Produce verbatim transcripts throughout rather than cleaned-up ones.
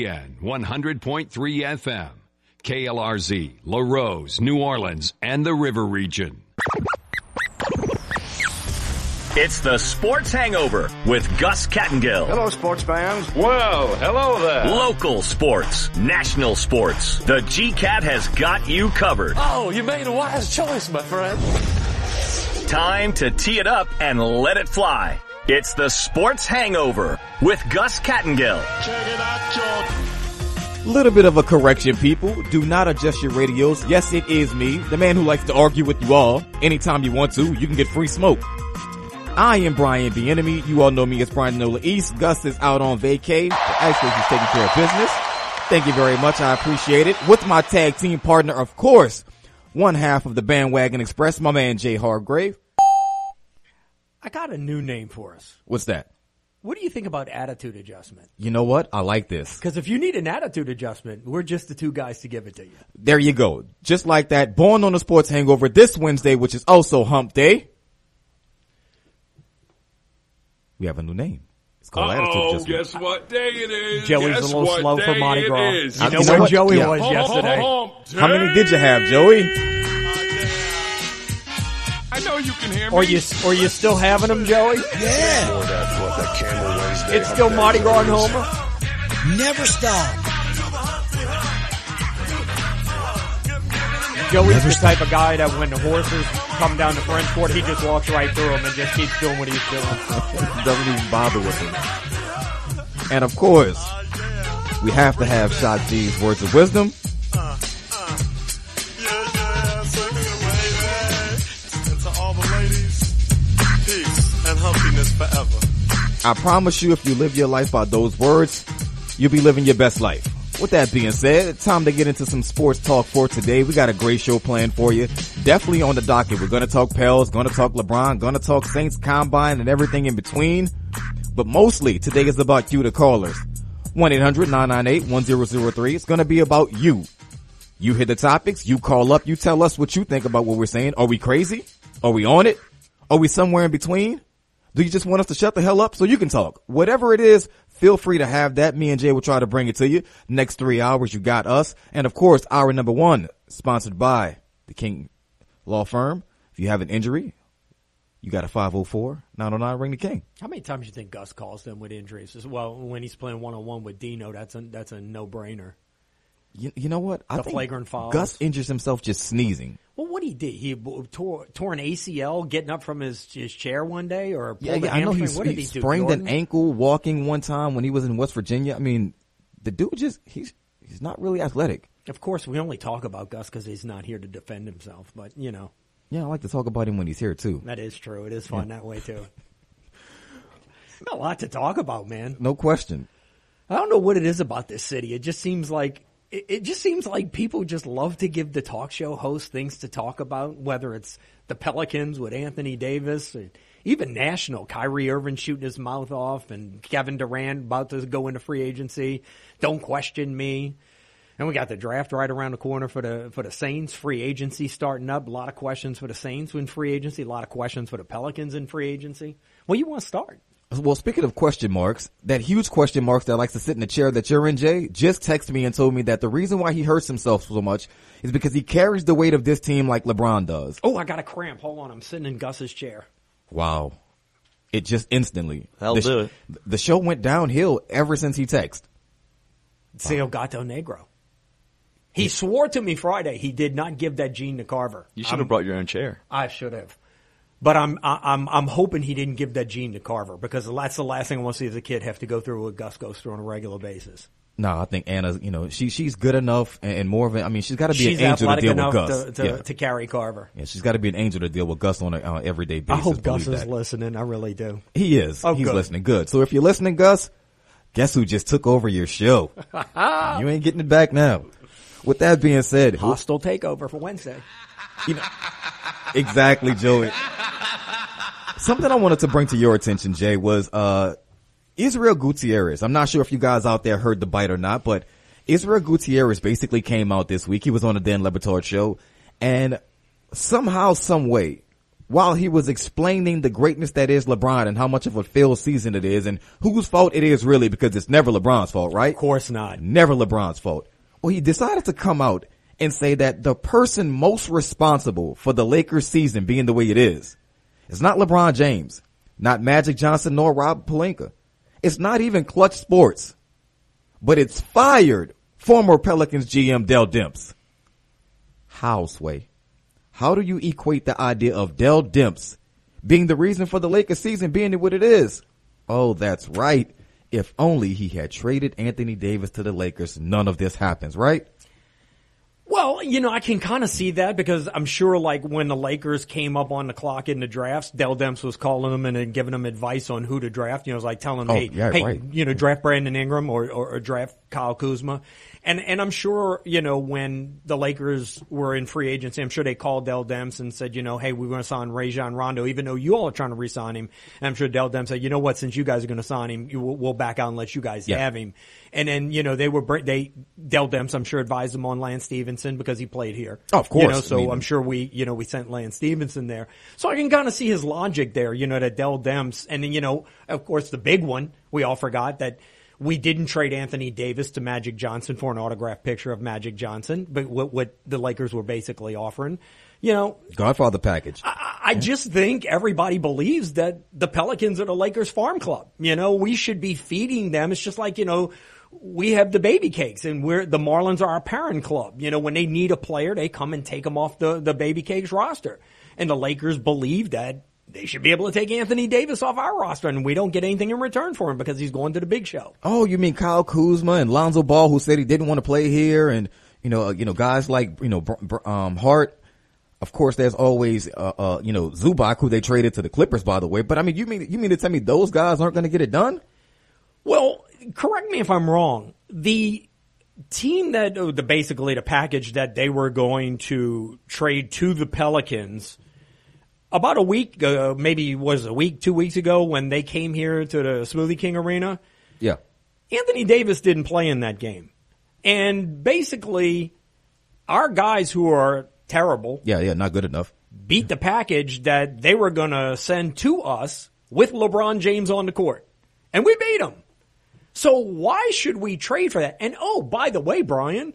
one hundred point three F M, K L R Z, La Rose, New Orleans, and the River Region. It's the Sports Hangover with Gus Kattengill. Hello, sports fans. Well, hello there. Local sports, national sports. The G CAT has got you covered. Oh, you made a wise choice, my friend. Time to tee it up and let it fly. It's the Sports Hangover with Gus Kattengill. Check it out, y'all. Little bit of a correction, people. Do not adjust your radios. Yes, it is me, the man who likes to argue with you all. Anytime you want to, you can get free smoke. I am Brian Bieniemy. You all know me as Brian Nola East. Gus is out on vacay. Actually, he's taking care of business. Thank you very much. I appreciate it. With my tag team partner, of course, one half of the Bandwagon Express, my man Jay Hargrave. I got a new name for us. What's that? What do you think about attitude adjustment? You know what? I like this. Because if you need an attitude adjustment, we're just the two guys to give it to you. There you go. Just like that. Born on the Sports Hangover this Wednesday, which is also Hump Day. We have a new name. It's called Uh-oh, attitude adjustment. guess what day it is? Joey's guess a little slow for Mardi Gras. You Is. know, You know where what? Joey Yeah. was Hump, yesterday. hump, How many did you have, Joey? I know you can hear me. Or you, or you still having them, Joey? Yeah, Or that, what, that Camel Wednesday. It's still Mardi Gras and Homer? never stop. Joey's the type of guy that when the horses come down the French Court, he just walks right through them and just keeps doing what he's doing. Doesn't even bother with him. And of course, we have to have Shot G's words of wisdom. I promise you, if you live your life by those words, you'll be living your best life. With that being said, it's time to get into some sports talk for today. We got a great show planned for you. Definitely on the docket. We're going to talk Pels, going to talk LeBron, going to talk Saints Combine and everything in between. But mostly today is about you, the callers. one eight hundred nine nine eight one zero zero three. It's going to be about you. You hit the topics. You call up. You tell us what you think about what we're saying. Are we crazy? Are we on it? Are we somewhere in between? Do you just want us to shut the hell up so you can talk? Whatever it is, feel free to have that. Me and Jay will try to bring it to you. Next three hours, you got us. And of course, hour number one, sponsored by the King Law Firm. If you have an injury, you got a five oh four, nine oh nine, ring the King. How many times do you think Gus calls them with injuries? Well, when he's playing one-on-one with Dino, that's a, that's a no-brainer. You, you know what? I The think flagrant fouls. Gus injures himself just sneezing. Well, what he did, he tore, tore an A C L getting up from his, his chair one day, or pulled Yeah, a yeah, I know hamstring? he's, What did he he do, sprained Jordan? an ankle walking one time when he was in West Virginia. I mean, the dude just, he's, he's not really athletic. Of course, we only talk about Gus because he's not here to defend himself, but, you know. Yeah, I like to talk about him when he's here too. That is true. It is fun yeah. that way, too. Got a lot to talk about, man. No question. I don't know what it is about this city. It just seems like it, it just seems like people just love to give the talk show host things to talk about, whether it's the Pelicans with Anthony Davis, or even national, Kyrie Irving shooting his mouth off, and Kevin Durant about to go into free agency. Don't question me. And we got the draft right around the corner for the for the Saints. Free agency starting up. A lot of questions for the Saints in free agency. A lot of questions for the Pelicans in free agency. Well, you want to start? Well, speaking of question marks, that huge question marks that likes to sit in the chair that you're in, Jay, just texted me and told me that the reason why he hurts himself so much is because he carries the weight of this team like LeBron does. Oh, I got a cramp. Hold on. I'm sitting in Gus's chair. Wow. It just instantly. That'll the, do it. The show went downhill ever since he texted. Seu Gato Negro. He swore to me Friday he did not give that gene to Carver. You should have brought your own chair. I should have. But I'm I'm I'm hoping he didn't give that gene to Carver, because that's the last thing I want to see as a kid have to go through what Gus goes through on a regular basis. No, I think Anna, you know, she she's good enough and, and more of it. I mean, she's got to be she's an angel to deal enough with Gus. To, to, yeah. to carry Carver. Yeah, she's got to be an angel to deal with Gus on an uh, everyday basis. I hope Gus is that. listening. I really do. He is. Oh, He's good. listening. Good. So if you're listening, Gus, guess who just took over your show? You ain't getting it back now. With that being said, hostile takeover for Wednesday. You know, exactly, Joey. Something I wanted to bring to your attention, Jay, was uh Israel Gutierrez. I'm not sure if you guys out there heard the bite or not, but Israel Gutierrez basically came out this week. He was on the Dan Le Batard show, and somehow, some way, while he was explaining the greatness that is LeBron and how much of a failed season it is and whose fault it is really, because it's never LeBron's fault, right? Of course not. Never LeBron's fault. Well, he decided to come out and say that the person most responsible for the Lakers season being the way it is, it's not LeBron James, not Magic Johnson, nor Rob Pelinka. It's not even Clutch Sports, but it's fired former Pelicans G M Dell Demps. How, Sway? How do you equate the idea of Dell Demps being the reason for the Lakers season being what it is? Oh, that's right. If only he had traded Anthony Davis to the Lakers, none of this happens, right? Well, you know, I can kind of see that because I'm sure like when the Lakers came up on the clock in the drafts, Dell Demps was calling them and then giving them advice on who to draft. You know, it was like telling them, Oh, hey, yeah, hey, right. you know, draft Brandon Ingram or, or, or draft Kyle Kuzma. And, and I'm sure, you know, when the Lakers were in free agency, I'm sure they called Dell Demps and said, you know, hey, we're going to sign Rajon Rondo, even though you all are trying to re-sign him. And I'm sure Dell Demps said, you know what, since you guys are going to sign him, you, we'll back out and let you guys Yeah. have him. And then, you know, they were, they, Dell Demps, I'm sure, advised them on Lance Stevenson because he played here. Oh, of course. You know, so I mean- I'm sure we, you know, we sent Lance Stevenson there. So I can kind of see his logic there, you know, that Dell Demps. And then, you know, of course, the big one, we all forgot that we didn't trade Anthony Davis to Magic Johnson for an autographed picture of Magic Johnson, but what, what the Lakers were basically offering. You know, Godfather package. I, I just think everybody believes that the Pelicans are the Lakers farm club. You know, we should be feeding them. It's just like, you know, we have the baby cakes and we're, the Marlins are our parent club. You know, when they need a player, they come and take them off the, the baby cakes roster. And the Lakers believe that they should be able to take Anthony Davis off our roster and we don't get anything in return for him because he's going to the big show. Oh, you mean Kyle Kuzma and Lonzo Ball, who said he didn't want to play here, and you know, uh, you know, guys like you know, Br- Br- um, Hart. Of course, there's always uh, uh, you know, Zubac, who they traded to the Clippers, by the way. But I mean, you mean you mean to tell me those guys aren't going to get it done? Well, correct me if I'm wrong. The team that oh, the basically the package that they were going to trade to the Pelicans. About a week, uh, maybe was a week, two weeks ago when they came here to the Smoothie King Arena, Yeah. Anthony Davis didn't play in that game. And basically, our guys who are terrible Yeah, yeah, not good enough. beat the package that they were going to send to us with LeBron James on the court. And we beat them. So why should we trade for that? And oh, by the way, Brian,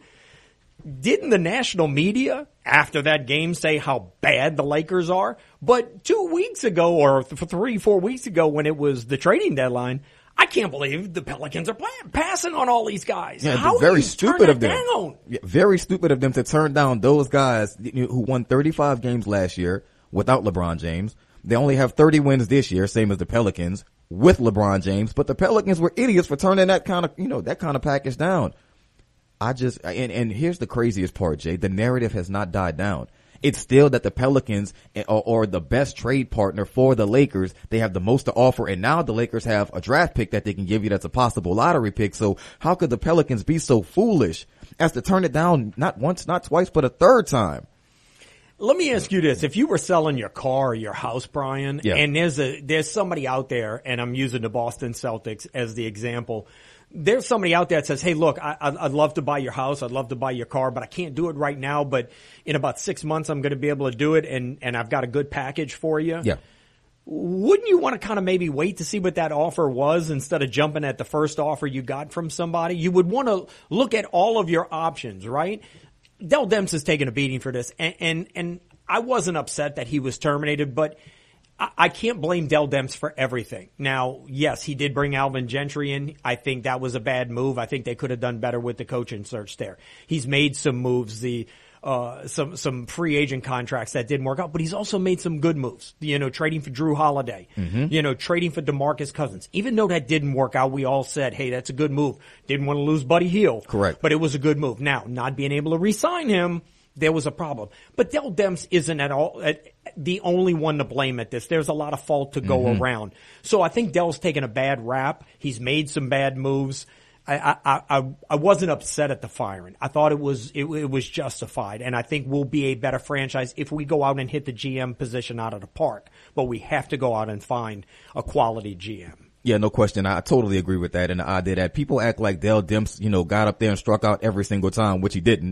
didn't the national media after that game say how bad the Lakers are? But two weeks ago or th- three, four weeks ago when it was the trading deadline, I can't believe the Pelicans are playing, passing on all these guys. Yeah, How very do you stupid turn of that them. down? Yeah, very stupid of them to turn down those guys who won thirty-five games last year without LeBron James. They only have thirty wins this year, same as the Pelicans with LeBron James. But the Pelicans were idiots for turning that kind of, you know, that kind of package down. I just, and, and here's the craziest part, Jay. The narrative has not died down. It's still that the Pelicans are, are the best trade partner for the Lakers. They have the most to offer. And now the Lakers have a draft pick that they can give you that's a possible lottery pick. So how could the Pelicans be so foolish as to turn it down not once, not twice, but a third time? Let me ask you this. If you were selling your car or your house, Brian, Yeah. and there's a, there's somebody out there, and I'm using the Boston Celtics as the example. There's somebody out there that says, hey, look, I, I'd love to buy your house. I'd love to buy your car, but I can't do it right now. But in about six months, I'm going to be able to do it. And, and I've got a good package for you. Yeah. Wouldn't you want to kind of maybe wait to see what that offer was instead of jumping at the first offer you got from somebody? You would want to look at all of your options, right? Dell Demps is taking a beating for this. And, and, and I wasn't upset that he was terminated, but I, I can't blame Dell Demps for everything. Now, yes, he did bring Alvin Gentry in. I think that was a bad move. I think they could have done better with the coaching search there. He's made some moves, the, uh, some, some free agent contracts that didn't work out, but he's also made some good moves. You know, trading for Drew Holiday, mm-hmm. you know, trading for DeMarcus Cousins. Even though that didn't work out, we all said, hey, that's a good move. Didn't want to lose Buddy Hield. Correct. But it was a good move. Now, not being able to re-sign him, there was a problem. But Dell Demps isn't at all uh, the only one to blame at this. There's a lot of fault to go mm-hmm. around. So I think Dell's taken a bad rap. He's made some bad moves. I, I, I, I wasn't upset at the firing. I thought it was, it, it was justified. And I think we'll be a better franchise if we go out and hit the G M position out of the park. But we have to go out and find a quality G M. Yeah, no question. I totally agree with that. And the idea that people act like Dell Demps, you know, got up there and struck out every single time, which he didn't.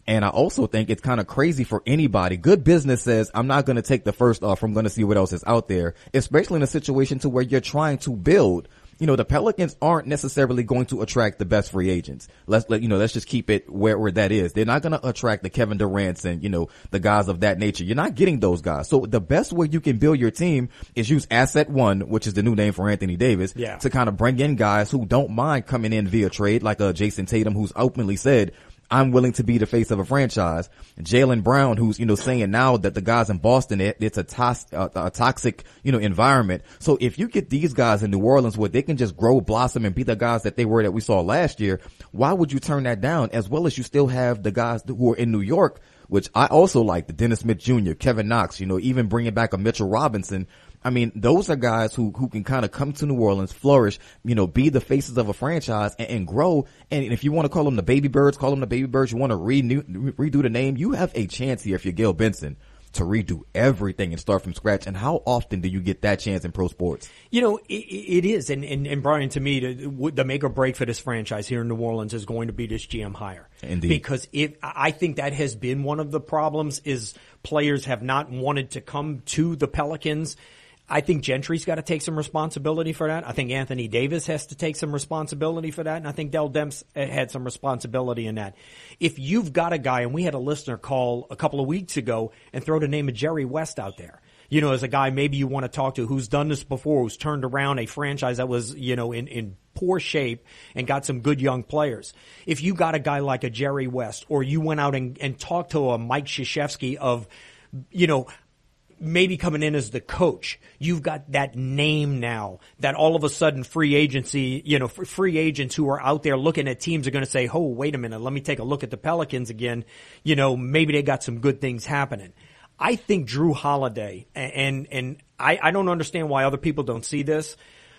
And I also think it's kind of crazy for anybody. Good business says, I'm not going to take the first off. I'm going to see what else is out there, especially in a situation to where you're trying to build. You know, the Pelicans aren't necessarily going to attract the best free agents. Let's let, you know, let's just keep it where, where that is. They're not going to attract the Kevin Durant's and, you know, the guys of that nature. You're not getting those guys. So the best way you can build your team is use Asset One, which is the new name for Anthony Davis, yeah. to kind of bring in guys who don't mind coming in via trade, like uh, Jason Tatum, who's openly said, I'm willing to be the face of a franchise. Jaylen Brown, who's, you know, saying now that the guys in Boston, it, it's a, tos- a, a toxic, you know, environment. So if you get these guys in New Orleans where they can just grow, blossom, and be the guys that they were that we saw last year, why would you turn that down? As well as you still have the guys who are in New York, which I also like, the Dennis Smith Junior, Kevin Knox, you know, even bringing back a Mitchell Robinson. I mean, those are guys who, who can kind of come to New Orleans, flourish, you know, be the faces of a franchise and, and grow. And if you want to call them the baby birds, call them the baby birds. You want to renew, redo the name. You have a chance here if you're Gail Benson to redo everything and start from scratch. And how often do you get that chance in pro sports? You know, it, it is. And, and, and Brian, to me, the, the make or break for this franchise here in New Orleans is going to be this G M hire. Indeed. Because if, I think that has been one of the problems is players have not wanted to come to the Pelicans. I think Gentry's got to take some responsibility for that. I think Anthony Davis has to take some responsibility for that. And I think Dell Demps had some responsibility in that. If you've got a guy, and we had a listener call a couple of weeks ago and throw the name of Jerry West out there, you know, as a guy maybe you want to talk to who's done this before, who's turned around a franchise that was, you know, in, in poor shape and got some good young players. If you got a guy like a Jerry West, or you went out and, and talked to a Mike Krzyzewski of, you know, maybe coming in as the coach, you've got that name now that all of a sudden free agency, you know, free agents who are out there looking at teams are going to say, oh, wait a minute, let me take a look at the Pelicans again. You know, maybe they got some good things happening. I think Drew Holiday, and, and I, I don't understand why other people don't see this.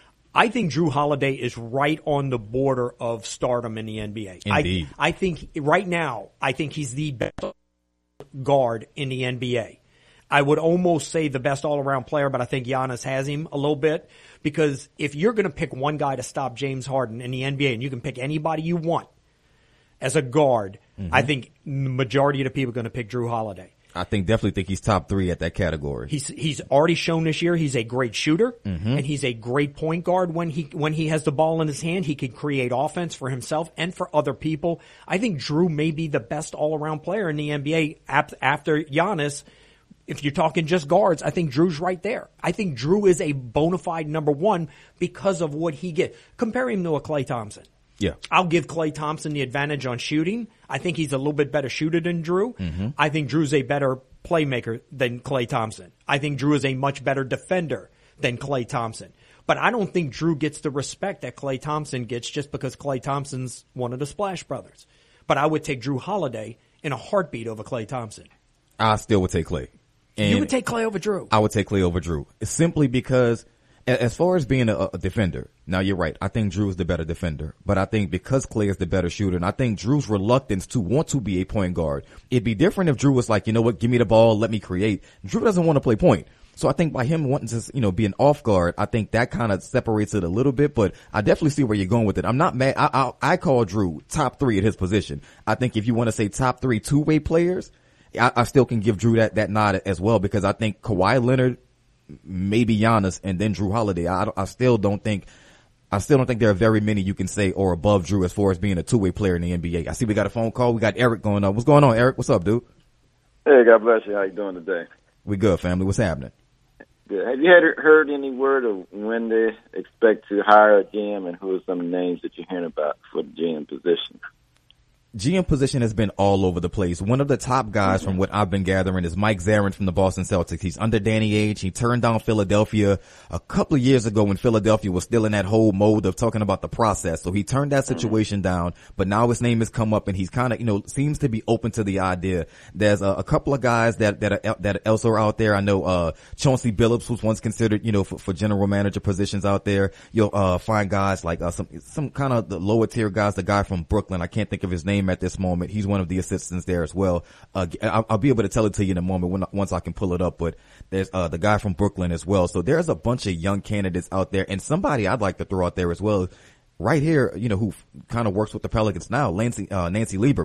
I think Drew Holiday is right on the border of stardom in the N B A. Indeed. I, I think right now, I think he's the best guard in the N B A. I would almost say the best all-around player, but I think Giannis has him a little bit, because if you're going to pick one guy to stop James Harden in the N B A, and you can pick anybody you want as a guard, mm-hmm. I think the majority of the people are going to pick Drew Holiday. I think definitely think he's top three at that category. He's he's already shown this year he's a great shooter, mm-hmm. and he's a great point guard when he when he has the ball in his hand. He can create offense for himself and for other people. I think Drew may be the best all-around player in the N B A after Giannis. If you're talking just guards, I think Drew's right there. I think Drew is a bona fide number one because of what he gets. Compare him to a Klay Thompson. Yeah. I'll give Klay Thompson the advantage on shooting. I think he's a little bit better shooter than Drew. Mm-hmm. I think Drew's a better playmaker than Klay Thompson. I think Drew is a much better defender than Klay Thompson. But I don't think Drew gets the respect that Klay Thompson gets just because Klay Thompson's one of the Splash Brothers. But I would take Drew Holiday in a heartbeat over Klay Thompson. I still would take Klay. And you would take Klay over Drew. I would take Klay over Drew. It's simply because as far as being a, a defender, now you're right. I think Drew is the better defender, but I think because Klay is the better shooter, and I think Drew's reluctance to want to be a point guard, it'd be different if Drew was like, you know what, give me the ball, let me create. Drew doesn't want to play point. So I think by him wanting to, you know, be an off guard, I think that kind of separates it a little bit, but I definitely see where you're going with it. I'm not mad. I, I, I call Drew top three at his position. I think if you want to say top three two-way players, I, I still can give Drew that, that nod as well, because I think Kawhi Leonard, maybe Giannis, and then Drew Holiday. I, I still don't think, I still don't think there are very many you can say are above Drew as far as being a two-way player in the N B A. I see we got a phone call. We got Eric going on. What's going on, Eric? What's up, dude? Hey, God bless you. How you doing today? We good, family. What's happening? Good. Have you had, heard any word of when they expect to hire a G M, and who are some of the names that you're hearing about for the G M position? G M position has been all over the place. One of the top guys mm-hmm. from what I've been gathering is Mike Zarin from the Boston Celtics. He's under Danny Ainge. He turned down Philadelphia a couple of years ago when Philadelphia was still in that whole mode of talking about the process. So he turned that situation mm-hmm. down, but now his name has come up, and he's kind of, you know, seems to be open to the idea. There's a, a couple of guys that, that are, that are also out there. I know, uh, Chauncey Billups was once considered, you know, for, for general manager positions out there. You'll, uh, find guys like, uh, some, some kind of the lower tier guys, the guy from Brooklyn. I can't think of his name at this moment. He's one of the assistants there as well. Uh, I'll, I'll be able to tell it to you in a moment when, once I can pull it up, but there's, uh, the guy from Brooklyn as well. So there's a bunch of young candidates out there, and somebody I'd like to throw out there as well right here, you know, who kind of works with the Pelicans now, Nancy, uh, Nancy Lieberman.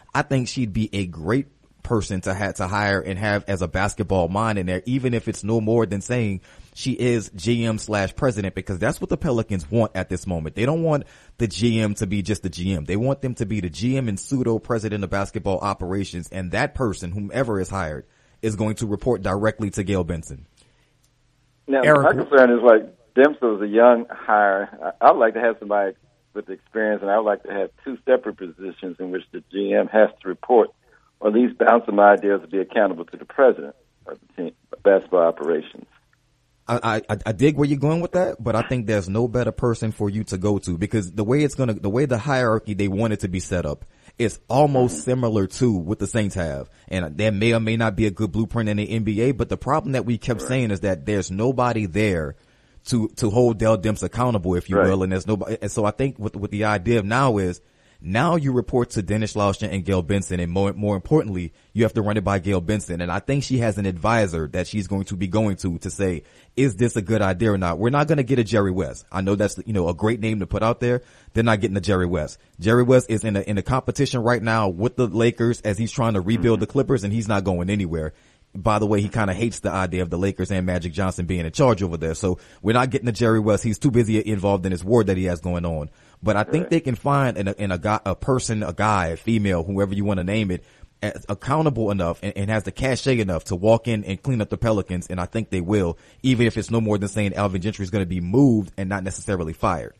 I think she'd be a great person to have to hire and have as a basketball mind in there, even if it's no more than saying she is G M slash president, because that's what the Pelicans want at this moment. They don't want the G M to be just the G M. They want them to be the G M and pseudo president of basketball operations. And that person, whomever is hired, is going to report directly to Gail Benson. Now, Eric, my concern is like Dempsey was a young hire. I'd like to have somebody with experience, and I would like to have two separate positions in which the G M has to report or at least bounce some ideas to be accountable to the president of the team, basketball operations. I, I, I dig where you're going with that, but I think there's no better person for you to go to, because the way it's gonna, the way the hierarchy they want it to be set up is almost mm-hmm. similar to what the Saints have. And there may or may not be a good blueprint in the N B A, but the problem that we kept right. saying is that there's nobody there to, to hold Dell Demps accountable, if you right. will. And there's nobody. And so I think what, what the idea of now is, now you report to Dennis Lauschen and Gail Benson, and more, more importantly, you have to run it by Gail Benson. And I think she has an advisor that she's going to be going to to say, is this a good idea or not? We're not going to get a Jerry West. I know that's, you know, a great name to put out there. They're not getting a Jerry West. Jerry West is in a, in a competition right now with the Lakers as he's trying to rebuild mm-hmm. the Clippers, and he's not going anywhere. By the way, he kind of hates the idea of the Lakers and Magic Johnson being in charge over there. So we're not getting the Jerry West. He's too busy involved in his war that he has going on. But I think right. they can find in a, in a guy, a person, a guy, a female, whoever you want to name it, as accountable enough and, and has the cachet enough to walk in and clean up the Pelicans. And I think they will, even if it's no more than saying Alvin Gentry is going to be moved and not necessarily fired.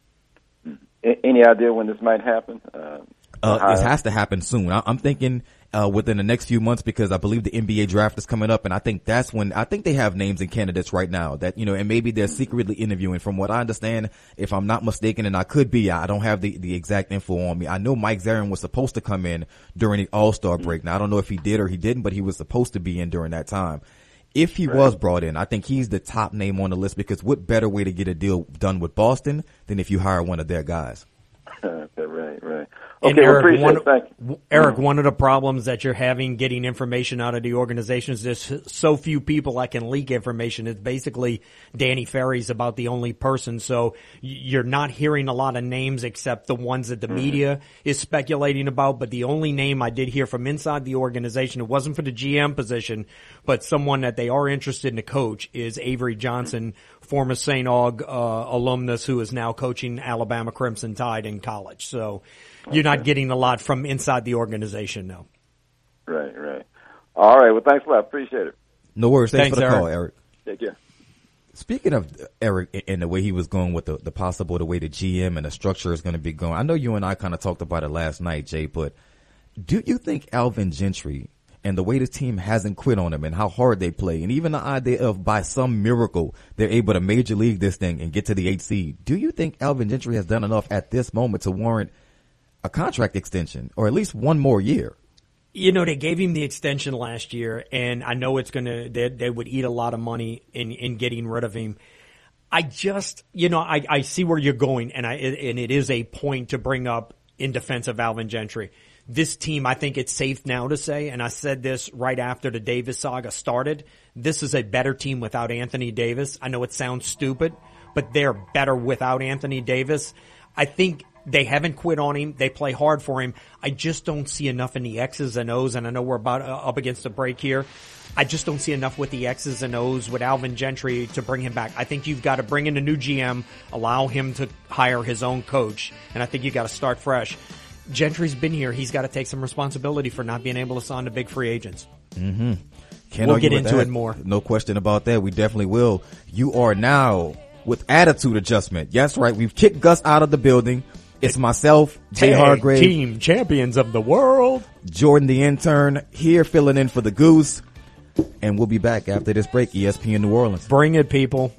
Any idea when this might happen? Uh, uh, it has to happen soon. I, I'm thinking uh within the next few months, because I believe the N B A draft is coming up, and I think that's when I think they have names and candidates right now that, you know, and maybe they're secretly interviewing. From what I understand, if I'm not mistaken, and I could be, I don't have the the exact info on me. I know Mike Zarin was supposed to come in during the All-Star break. Now I don't know if he did or he didn't, but he was supposed to be in during that time. If he right. was brought in, I think he's the top name on the list, because what better way to get a deal done with Boston than if you hire one of their guys? Okay, right, right. And Okay, Eric, well, one, Thank you. Eric, one of the problems that you're having getting information out of the organization is there's so few people that can leak information. It's basically Danny Ferry's about the only person. So you're not hearing a lot of names except the ones that the mm-hmm. media is speculating about. But the only name I did hear from inside the organization, it wasn't for the G M position, but someone that they are interested in to coach, is Avery Johnson, former Saint Aug uh, alumnus who is now coaching Alabama Crimson Tide in college. So you're not getting a lot from inside the organization, no. Right, right. All right. Well, thanks a lot. Appreciate it. No worries. Thanks, thanks for the Eric. call, Eric. Take care. Speaking of Eric and the way he was going with the, the possible, the way the G M and the structure is going to be going, I know you and I kind of talked about it last night, Jay, but do you think Alvin Gentry and the way the team hasn't quit on him and how hard they play, and even the idea of by some miracle they're able to major league this thing and get to the eighth seed, do you think Alvin Gentry has done enough at this moment to warrant a contract extension or at least one more year? You know, they gave him the extension last year, and I know it's going to, they, they would eat a lot of money in, in getting rid of him. I just, you know, I, I see where you're going, and I, and it is a point to bring up in defense of Alvin Gentry. This team, I think it's safe now to say, and I said this right after the Davis saga started, this is a better team without Anthony Davis. I know it sounds stupid, but they're better without Anthony Davis. I think they haven't quit on him. They play hard for him. I just don't see enough in the X's and O's, and I know we're about uh, up against a break here. I just don't see enough with the X's and O's with Alvin Gentry to bring him back. I think you've got to bring in a new G M, allow him to hire his own coach, and I think you've got to start fresh. Gentry's been here. He's got to take some responsibility for not being able to sign the big free agents. Mm-hmm. Can't we'll get into that. it more. No question about that. We definitely will. You are now with attitude adjustment. Yes, right. We've kicked Gus out of the building. It's myself, Jay Hargrave, team champions of the world, Jordan the intern here filling in for the Goose, and we'll be back after this break. E S P N New Orleans. Bring it, people.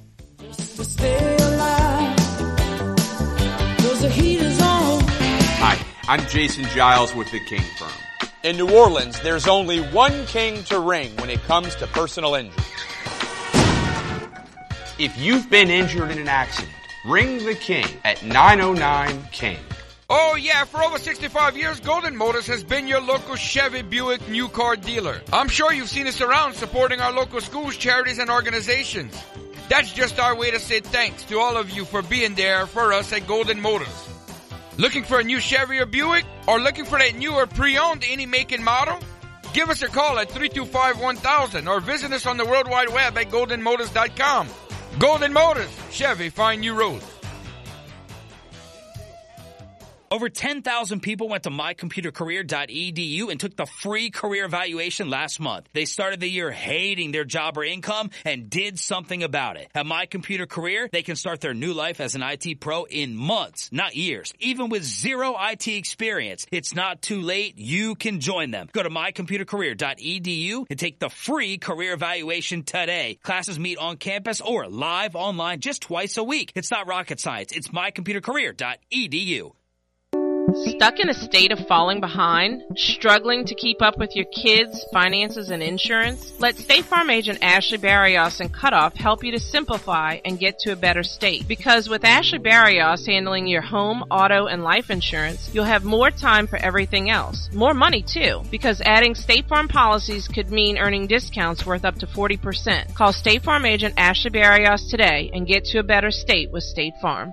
Hi, I'm Jason Giles with the King Firm. In New Orleans, there's only one king to ring when it comes to personal injury. If you've been injured in an accident, ring the King at nine oh nine King. Oh yeah, for over sixty-five years, Golden Motors has been your local Chevy Buick new car dealer. I'm sure you've seen us around supporting our local schools, charities, and organizations. That's just our way to say thanks to all of you for being there for us at Golden Motors. Looking for a new Chevy or Buick? Or looking for that new or pre-owned any make and model? Give us a call at three two five, one thousand or visit us on the World Wide Web at golden motors dot com. Golden Motors, Chevy, find new roads. Over ten thousand people went to my computer career dot e d u and took the free career evaluation last month. They started the year hating their job or income and did something about it. At MyComputerCareer, they can start their new life as an I T pro in months, not years. Even with zero I T experience, it's not too late. You can join them. Go to my computer career dot e d u and take the free career evaluation today. Classes meet on campus or live online just twice a week. It's not rocket science. It's my computer career dot e d u. Stuck in a state of falling behind? Struggling to keep up with your kids, finances, and insurance? Let State Farm agent Ashley Barrios and Cutoff help you to simplify and get to a better state. Because with Ashley Barrios handling your home, auto, and life insurance, you'll have more time for everything else. More money, too. Because adding State Farm policies could mean earning discounts worth up to forty percent. Call State Farm agent Ashley Barrios today and get to a better state with State Farm.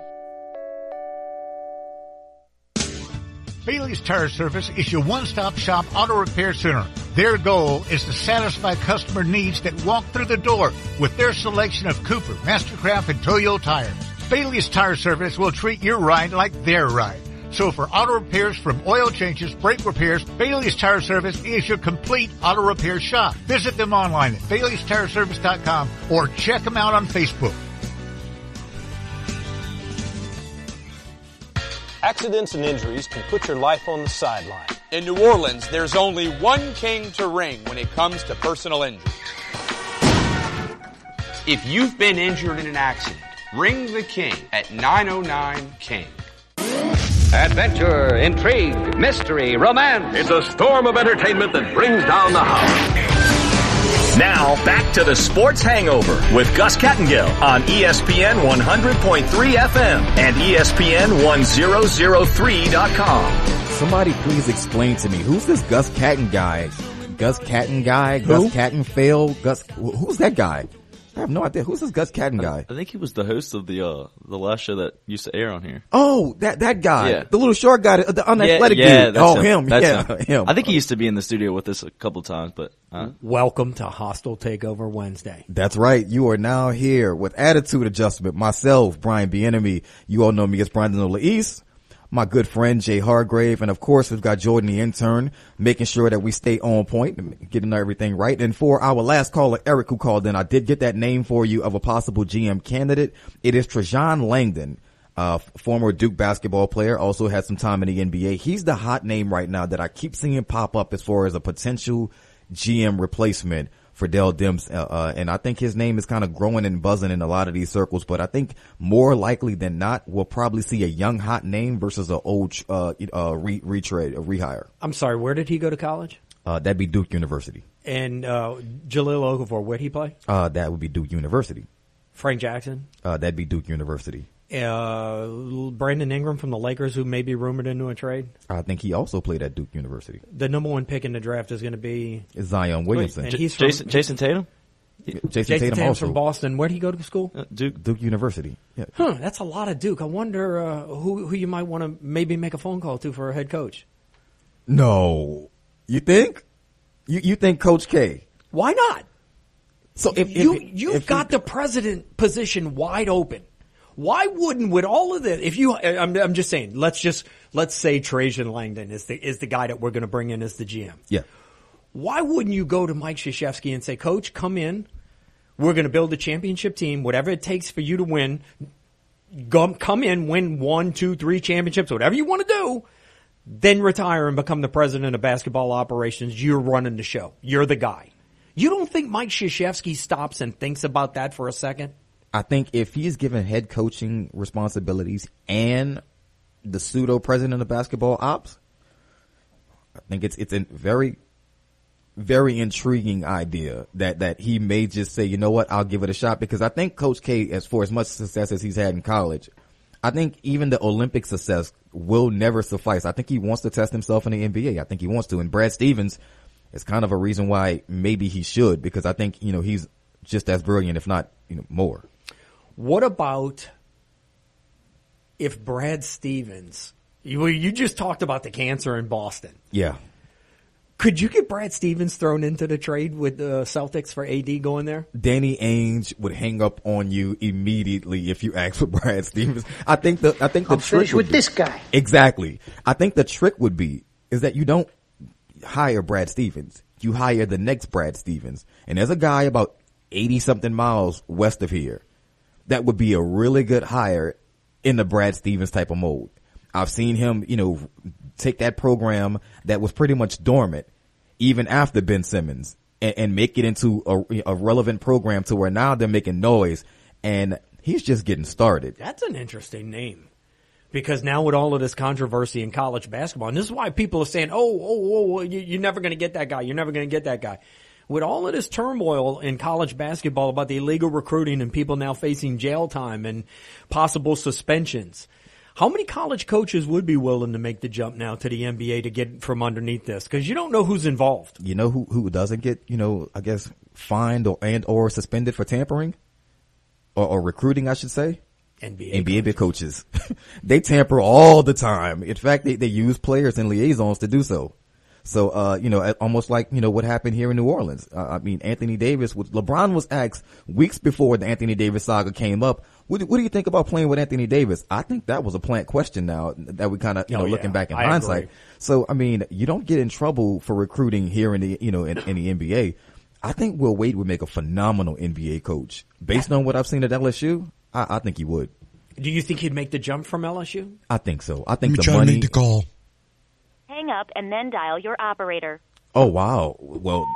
Bailey's Tire Service is your one-stop shop auto repair center. Their goal is to satisfy customer needs that walk through the door with their selection of Cooper, Mastercraft, and Toyo tires. Bailey's Tire Service will treat your ride like their ride. So for auto repairs from oil changes, brake repairs, Bailey's Tire Service is your complete auto repair shop. Visit them online at baileys tire service dot com or check them out on Facebook. Accidents and injuries can put your life on the sideline. In New Orleans, there's only one king to ring when it comes to personal injury. If you've been injured in an accident, ring the king at nine oh nine king. Adventure, intrigue, mystery, romance. It's a storm of entertainment that brings down the house. Now, back to the Sports Hangover with Gus Kattengell on E S P N one hundred point three F M and E S P N one thousand three dot com. Somebody please explain to me, who's this Gus Catton guy? Gus Catton guy? Who? Gus Catton Phil? Gus, who's that guy? I have no idea. Who's this Gus Catton guy? I, I think he was the host of the uh the last show that used to air on here. Oh, that that guy. Yeah. The little short guy, the, the unathletic yeah, yeah, dude. that's Oh, him. him. That's yeah, him. him. I think he used to be in the studio with us a couple times, but uh. Welcome to Hostile Takeover Wednesday. That's right. You are now here with Attitude Adjustment. Myself, Brian Bieniemy. You all know me as Brandon Olais. My good friend Jay Hargrave, and of course we've got Jordan the intern, making sure that we stay on point, getting everything right. And for our last caller, Eric, who called in, I did get that name for you of a possible G M candidate. It is Trajan Langdon, uh, former Duke basketball player, also had some time in the N B A. He's the hot name right now that I keep seeing pop up as far as a potential G M replacement for Dell Demps, uh, uh, and I think his name is kind of growing and buzzing in a lot of these circles, but I think more likely than not, we'll probably see a young hot name versus an old, uh, uh, re- retrade, a rehire. I'm sorry, where did he go to college? Uh, that'd be Duke University. And, uh, Jaleel Okafor, where'd he play? Uh, that would be Duke University. Frank Jackson? Uh, that'd be Duke University. Uh, Brandon Ingram from the Lakers, who may be rumored into a trade. I think he also played at Duke University. The number one pick in the draft is going to be it's Zion Williamson. And he's J- Jason, from, Jason Tatum? Jason, Jason Tatum Tatum's also. from Boston. Where did he go to school? Uh, Duke, Duke University. Yeah. Huh, that's a lot of Duke. I wonder uh, who who you might want to maybe make a phone call to for a head coach. No. You think? You you think Coach K? Why not? So if you if, you've if got he, the president position wide open. Why wouldn't, with all of this, if you, I'm, I'm just saying, let's just, let's say Trajan Langdon is the, is the guy that we're going to bring in as the G M. Yeah. Why wouldn't you go to Mike Krzyzewski and say, Coach, come in. We're going to build a championship team, whatever it takes for you to win. Go, come in, win one, two, three championships, whatever you want to do. Then retire and become the president of basketball operations. You're running the show. You're the guy. You don't think Mike Krzyzewski stops and thinks about that for a second? I think if he's given head coaching responsibilities and the pseudo president of basketball ops, I think it's it's a very, very intriguing idea that that he may just say, you know what, I'll give it a shot, because I think Coach K, as for as much success as he's had in college, I think even the Olympic success will never suffice. I think he wants to test himself in the N B A. I think he wants to, and Brad Stevens is kind of a reason why maybe he should, because I think, you know, he's just as brilliant, if not, you know, more. What about if Brad Stevens You, you just talked about the cancer in Boston. Yeah. Could you get Brad Stevens thrown into the trade with the Celtics for A D going there? Danny Ainge would hang up on you immediately if you ask for Brad Stevens. I think the I think the I'm trick finished with be, this guy. Exactly. I think the trick would be is that you don't hire Brad Stevens. You hire the next Brad Stevens. And there's a guy about eighty something miles west of here that would be a really good hire in the Brad Stevens type of mold. I've seen him, you know, take that program that was pretty much dormant even after Ben Simmons and, and make it into a, a relevant program to where now they're making noise, and he's just getting started. That's an interesting name, because now with all of this controversy in college basketball, and this is why people are saying, oh, oh, oh, you, you're never going to get that guy. You're never going to get that guy. With all of this turmoil in college basketball about the illegal recruiting and people now facing jail time and possible suspensions, how many college coaches would be willing to make the jump now to the N B A to get from underneath this? Because you don't know who's involved. You know who who doesn't get, you know, I guess fined or and or suspended for tampering or, or recruiting, I should say? N B A N B A coaches. They tamper all the time. In fact, they, they use players and liaisons to do so. So, uh, you know, almost like, you know, what happened here in New Orleans. Uh, I mean, Anthony Davis, LeBron was asked weeks before the Anthony Davis saga came up, what do, what do you think about playing with Anthony Davis? I think that was a plant question now that we kind of, you know, oh, looking yeah. back in I hindsight. agree. So, I mean, you don't get in trouble for recruiting here in the, you know, in, in the N B A. I think Will Wade would make a phenomenal N B A coach. Based on what I've seen at L S U, I, I think he would. Do you think he'd make the jump from L S U? I think so. I think Let me the try money. to make the call. Hang up and then dial your operator. Oh, wow. Well,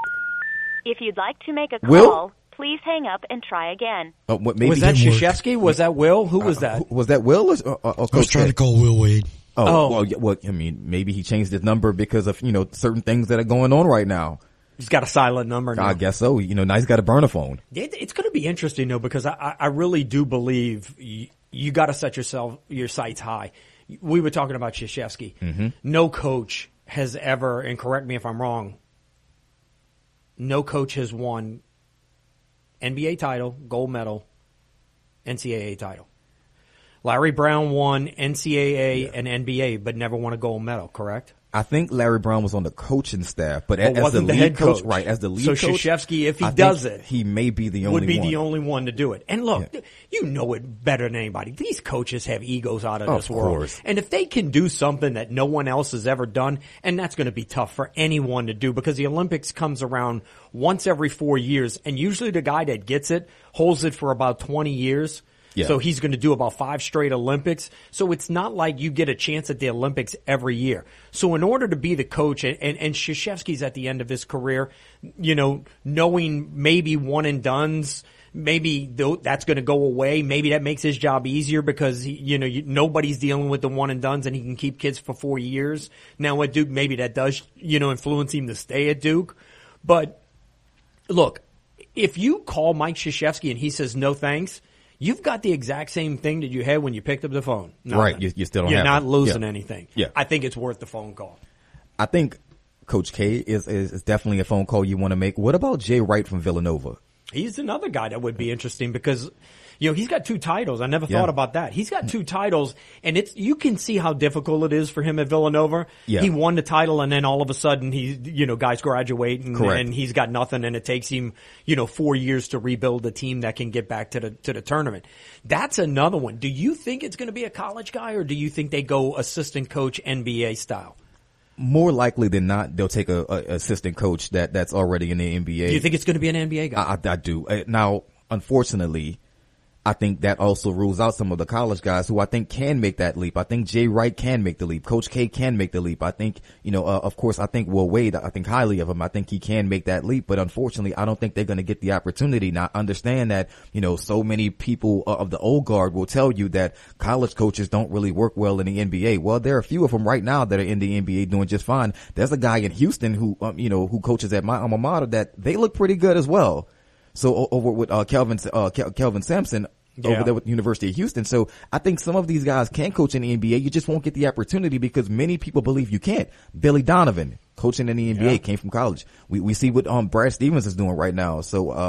If you'd like to make a Will? call, please hang up and try again. uh, what, maybe Was that he- Krzyzewski? Was that Will? Who was that? Uh, was that Will or, or, or Coach I was trying K? to call Will Wade. Oh, Oh. well, yeah, well, I mean, maybe he changed his number because of, you know, certain things that are going on right now. He's got a silent number now. I guess so. You know, now he's got a burner phone. It, it's going to be interesting though, because I, I really do believe you, you got to set yourself your sights high. We were talking about Krzyzewski. Mm-hmm. No coach has ever, and correct me if I'm wrong, no coach has won N B A title, gold medal, N C double A title. Larry Brown won N C double A yeah. and N B A, but never won a gold medal, correct? I think Larry Brown was on the coaching staff, but Well, as the wasn't lead the head coach, coach. right, as the lead So coach. Krzyzewski, if he I does think it, he may be the only would be one. the only one to do it. And look, Yeah. you know it better than anybody. These coaches have egos out of Of this world. course. And if they can do something that no one else has ever done, and that's going to be tough for anyone to do, because the Olympics comes around once every four years, and usually the guy that gets it holds it for about twenty years. Yeah. So he's going to do about five straight Olympics. So it's not like you get a chance at the Olympics every year. So in order to be the coach, and, and, and Krzyzewski's at the end of his career, you know, knowing maybe one and dones, maybe th- that's going to go away. Maybe that makes his job easier because, he, you know, you, nobody's dealing with the one and dones and he can keep kids for four years. Now at Duke, maybe that does, you know, influence him to stay at Duke. But look, if you call Mike Krzyzewski and he says no thanks, you've got the exact same thing that you had when you picked up the phone. Nothing. Right, you, you still don't You're have not it. losing Yeah. anything. Yeah. I think it's worth the phone call. I think Coach K is, is, is definitely a phone call you want to make. What about Jay Wright from Villanova? He's another guy that would be interesting because, you know, he's got two titles. I never Yeah. thought about that. He's got two titles, and it's you can see how difficult it is for him at Villanova. Yeah. He won the title, and then all of a sudden, he, you know, guys graduate, and, Correct. and he's got nothing, and it takes him, you know, four years to rebuild a team that can get back to the to the tournament. That's another one. Do you think it's going to be a college guy, or do you think they go assistant coach N B A style? More likely than not, they'll take a, a assistant coach that, that's already in the N B A. Do you think it's going to be an N B A guy? I, I, I do. Uh, Now, unfortunately, I think that also rules out some of the college guys who I think can make that leap. I think Jay Wright can make the leap. Coach K can make the leap. I think, you know, uh, of course, I think Will Wade, I think highly of him. I think he can make that leap, but unfortunately, I don't think they're going to get the opportunity. Now, understand that, you know, so many people of the old guard will tell you that college coaches don't really work well in the N B A. Well, there are a few of them right now that are in the N B A doing just fine. There's a guy in Houston who, um, you know, who coaches at my alma mater that they look pretty good as well. So o- over with, uh, Kelvin, uh, Kel- Kelvin Sampson, Yeah. over there with the University of Houston. So I think some of these guys can coach in the N B A. You just won't get the opportunity because many people believe you can't. Billy Donovan, coaching in the N B A, Yeah. came from college. We we see what um Brad Stevens is doing right now. So uh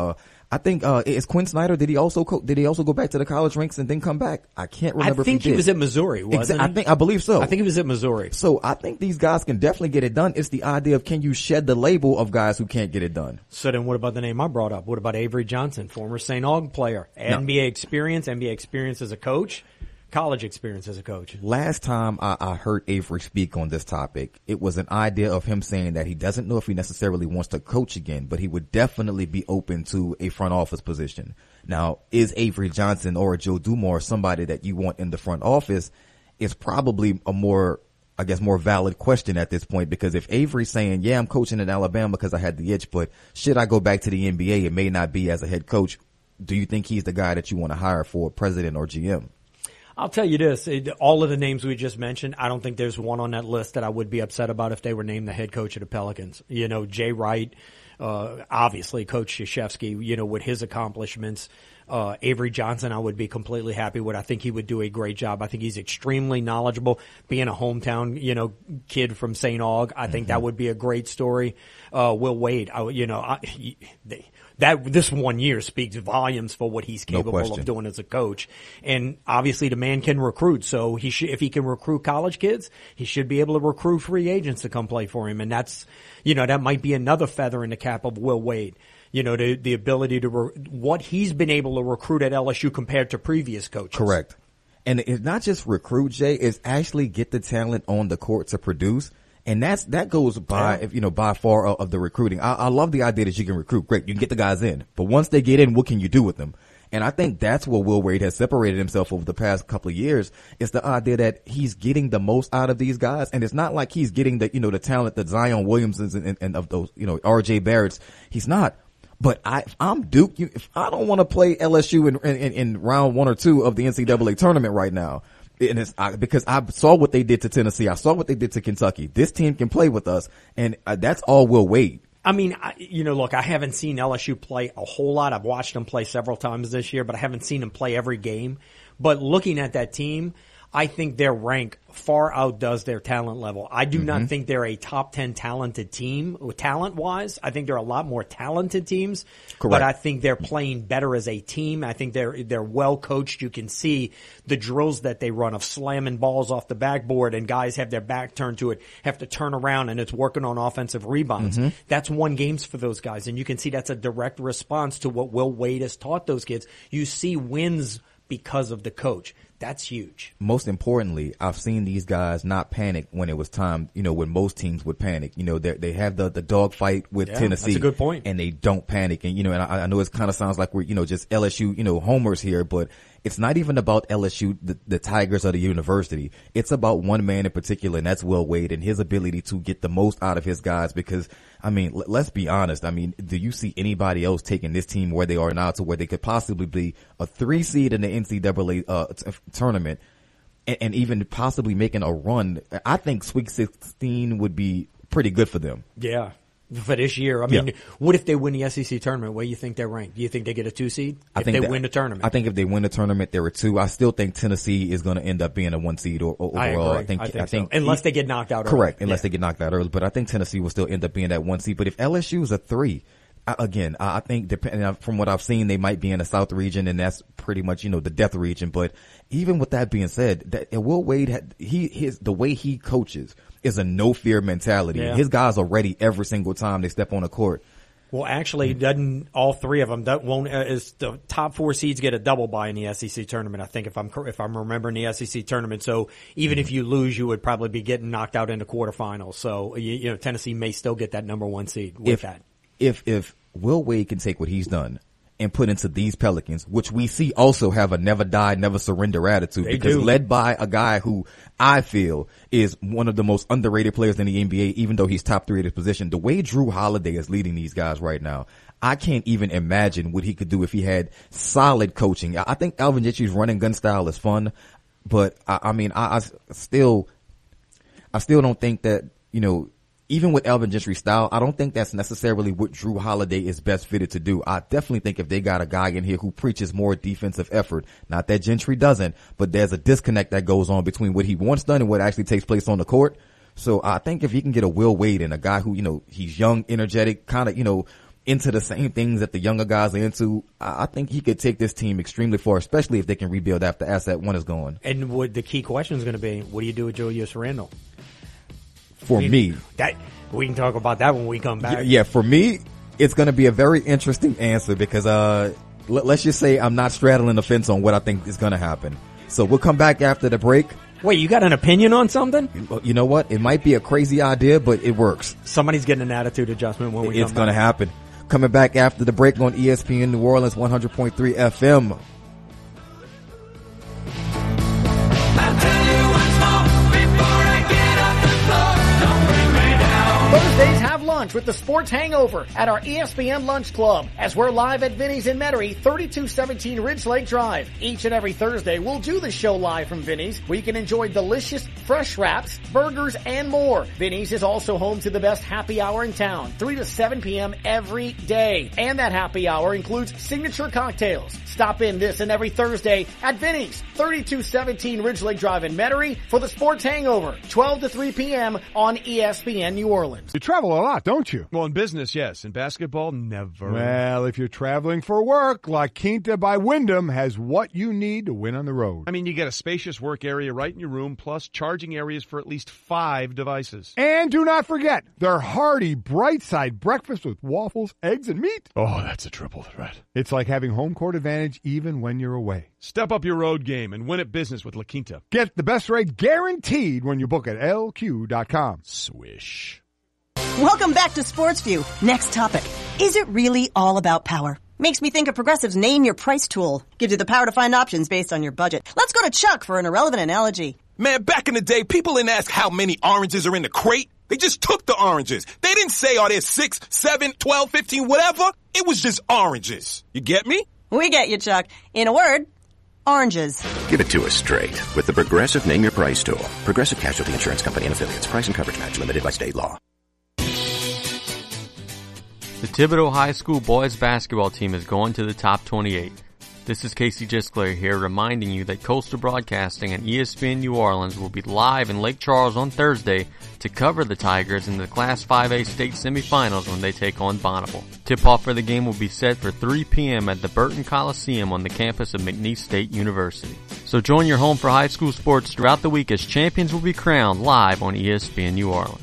I think uh is Quinn Snyder. Did he also co- did he also go back to the college ranks and then come back? I can't remember. I think if he, he did. was at Missouri. Wasn't Exa- he? I think I believe so. I think he was at Missouri. So I think these guys can definitely get it done. It's the idea of can you shed the label of guys who can't get it done. So then, what about the name I brought up? What about Avery Johnson, former Saint Aug player, N B A experience, N B A experience as a coach, college experience as a coach? Last time I, I heard Avery speak on this topic, it was an idea of him saying that he doesn't know if he necessarily wants to coach again, but he would definitely be open to a front office position. Now, is Avery Johnson or Joe Dumars somebody that you want in the front office? It's probably a more, I guess, more valid question at this point, because if Avery's saying, yeah, I'm coaching in Alabama because I had the itch, but should I go back to the N B A? It may not be as a head coach. Do you think he's the guy that you want to hire for president or G M? I'll tell you this, all of the names we just mentioned, I don't think there's one on that list that I would be upset about if they were named the head coach of the Pelicans. You know, Jay Wright, uh, obviously Coach Krzyzewski, you know, with his accomplishments. Uh, Avery Johnson, I would be completely happy with. I think he would do a great job. I think he's extremely knowledgeable. Being a hometown, you know, kid from Saint Aug, I think mm-hmm. that would be a great story. Uh, Will Wade, I, you know, I, he, they, that this one year speaks volumes for what he's capable no of doing as a coach. And obviously the man can recruit. So he should, if he can recruit college kids, he should be able to recruit free agents to come play for him. And that's, you know, that might be another feather in the cap of Will Wade. You know, the, the ability to, re- what he's been able to recruit at L S U compared to previous coaches. Correct. And it's not just recruit, Jay, it's actually get the talent on the court to produce. And that's, that goes by, yeah. you know, by far of, of the recruiting. I, I love the idea that you can recruit. Great. You can get the guys in, but once they get in, what can you do with them? And I think that's where Will Wade has separated himself over the past couple of years. It's the idea that he's getting the most out of these guys. And it's not like he's getting the, you know, the talent that Zion Williamsons and, and, and of those, you know, R J Barrett's. He's not. But I, if I'm Duke, you, if I don't want to play L S U in, in, in round one or two of the N C double A tournament right now, and it's I, because I saw what they did to Tennessee, I saw what they did to Kentucky. This team can play with us, and uh, that's all Will Wade. I mean, I, you know, look, I haven't seen L S U play a whole lot. I've watched them play several times this year, but I haven't seen them play every game. But looking at that team, I think their rank far outdoes their talent level. I do mm-hmm. not think they're a top ten talented team, talent-wise. I think they're a lot more talented teams. Correct. But I think they're playing better as a team. I think they're they're well coached. You can see the drills that they run of slamming balls off the backboard, and guys have their back turned to it, have to turn around, and it's working on offensive rebounds. Mm-hmm. That's won games for those guys, and you can see that's a direct response to what Will Wade has taught those kids. You see wins because of the coach. That's huge. Most importantly, I've seen these guys not panic when it was time, you know, when most teams would panic. You know, they they have the, the dog fight with yeah, Tennessee. That's a good point. And they don't panic. And, you know, and I, I know it kind of sounds like we're, you know, just L S U, you know, homers here, but it's not even about L S U, the, the Tigers of the university. It's about one man in particular, and that's Will Wade, and his ability to get the most out of his guys because, I mean, l- let's be honest. I mean, do you see anybody else taking this team where they are now to where they could possibly be a three seed in the N C double A uh, t- tournament and, and even possibly making a run? I think Sweet sixteen would be pretty good for them. Yeah. For this year, I mean, yeah. What if they win the S E C tournament? Where do you think they're ranked? Do you think they get a two seed? I if think they that, win the tournament, I think if they win the tournament, they're a two. I still think Tennessee is going to end up being a one seed or, or overall. I, I think, I think, I think so. unless they get knocked out. Correct, early. unless yeah. they get knocked out early. But I think Tennessee will still end up being that one seed. But if L S U is a three, I, again, I, I think depending from what I've seen, they might be in the South region, and that's pretty much you know the death region. But even with that being said, that Will Wade had he his the way he coaches is a no fear mentality. Yeah. His guys are ready every single time they step on the court. Well, actually, doesn't all three of them that won't uh, is the top four seeds get a double bye in the S E C tournament? I think if I'm if I'm remembering the S E C tournament. So even mm-hmm. if you lose, you would probably be getting knocked out in the quarterfinals. So you, you know Tennessee may still get that number one seed with if, that. If if Will Wade can take what he's done and put into these Pelicans, which we see also have a never die, never surrender attitude, they because do. led by a guy who I feel is one of the most underrated players in the N B A, even though he's top three at his position. The way Drew Holiday is leading these guys right now, I can't even imagine what he could do if he had solid coaching. I think Alvin Gentry's running gun style is fun, but I, I mean, I, I still, I still don't think that, you know, even with Alvin Gentry's style, I don't think that's necessarily what Drew Holiday is best fitted to do. I definitely think if they got a guy in here who preaches more defensive effort, not that Gentry doesn't, but there's a disconnect that goes on between what he wants done and what actually takes place on the court. So I think if he can get a Will Wade and a guy who, you know, he's young, energetic, kind of, you know, into the same things that the younger guys are into, I think he could take this team extremely far, especially if they can rebuild after Asset One is gone. And what the key question is going to be, what do you do with Julius Randle? For I mean, me, that we can talk about that when we come back. Yeah, yeah for me, it's going to be a very interesting answer because uh, let, let's just say I'm not straddling the fence on what I think is going to happen. So we'll come back after the break. Wait, you got an opinion on something? You know what? It might be a crazy idea, but it works. Somebody's getting an attitude adjustment when we It's come going to back. happen. Coming back after the break on E S P N New Orleans one hundred point three F M. Thursdays have lunch with the Sports Hangover at our E S P N Lunch Club as we're live at Vinny's in Metairie, thirty-two seventeen Ridge Lake Drive. Each and every Thursday, we'll do the show live from Vinny's where you can enjoy delicious fresh wraps, burgers, and more. Vinny's is also home to the best happy hour in town, three to seven p.m. every day. And that happy hour includes signature cocktails. Stop in this and every Thursday at Vinny's, thirty-two seventeen Ridge Lake Drive in Metairie for the Sports Hangover, twelve to three p.m. on E S P N New Orleans. You travel a lot, don't you? Well, in business, yes. In basketball, never. Well, if you're traveling for work, La Quinta by Wyndham has what you need to win on the road. I mean, you get a spacious work area right in your room, plus charging areas for at least five devices. And do not forget their hearty, bright-side breakfast with waffles, eggs, and meat. Oh, that's a triple threat. It's like having home court advantage even when you're away. Step up your road game and win at business with La Quinta. Get the best rate guaranteed when you book at L Q dot com. Swish. Welcome back to Sports View. Next topic. Is it really all about power? Makes me think of Progressive's Name Your Price tool. Gives you the power to find options based on your budget. Let's go to Chuck for an irrelevant analogy. Man, back in the day, people didn't ask how many oranges are in the crate. They just took the oranges. They didn't say, are there six, seven, twelve, fifteen, whatever. It was just oranges. You get me? We get you, Chuck. In a word, oranges. Give it to us straight with the Progressive Name Your Price tool. Progressive Casualty Insurance Company and Affiliates. Price and coverage match limited by state law. The Thibodaux High School boys basketball team is going to the top twenty-eight. This is Casey Gisclair here reminding you that Coastal Broadcasting and E S P N New Orleans will be live in Lake Charles on Thursday to cover the Tigers in the Class five A state semifinals when they take on Bonneville. Tip-off for the game will be set for three p.m. at the Burton Coliseum on the campus of McNeese State University. So join your home for high school sports throughout the week as champions will be crowned live on E S P N New Orleans.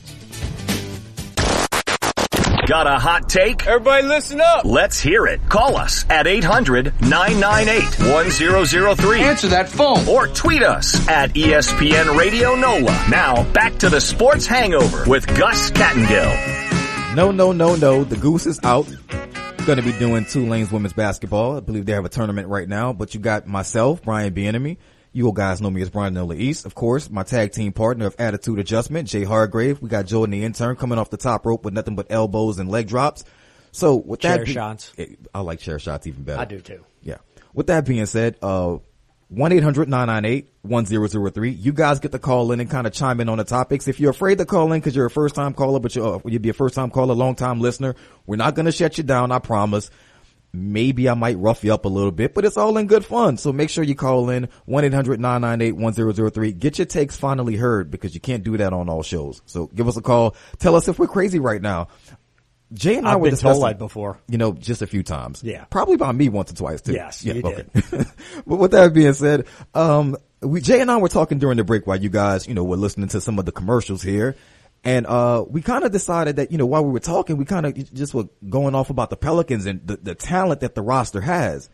Got a hot take? Everybody listen up. Let's hear it. Call us at eight hundred, nine nine eight, one zero zero three. Answer that phone. Or tweet us at E S P N Radio NOLA. Now, back to the Sports Hangover with Gus Kattengell. No, no, no, no. The Goose is out. Going to be doing Tulane's women's basketball. I believe they have a tournament right now. But you got myself, Brian Bieniemy. You all guys know me as Brian Nola East. Of course, my tag team partner of Attitude Adjustment, Jay Hargrave. We got Jordan the intern coming off the top rope with nothing but elbows and leg drops. So with chair that, be- shots. I like chair shots even better. I do too. Yeah. With that being said, uh, one eight hundred, nine nine eight, one zero zero three. You guys get to call in and kind of chime in on the topics. If you're afraid to call in because you're a first time caller, but you're, uh, you'd be a first time caller, long time listener, we're not going to shut you down. I promise. Maybe I might rough you up a little bit, but it's all in good fun. So make sure you call in one eight hundred, nine nine eight, one zero zero three. Get your takes finally heard because you can't do that on all shows. So give us a call. Tell us if we're crazy right now. Jay and I I've were been discussing told that before. You know, just a few times. Yeah. Probably by me once or twice too. Yes, yeah, you okay. did. But with that being said, um, we, Jay and I were talking during the break while you guys, you know, were listening to some of the commercials here. And, uh, we kind of decided that, you know, while we were talking, we kind of just were going off about the Pelicans and the, the talent that the roster has.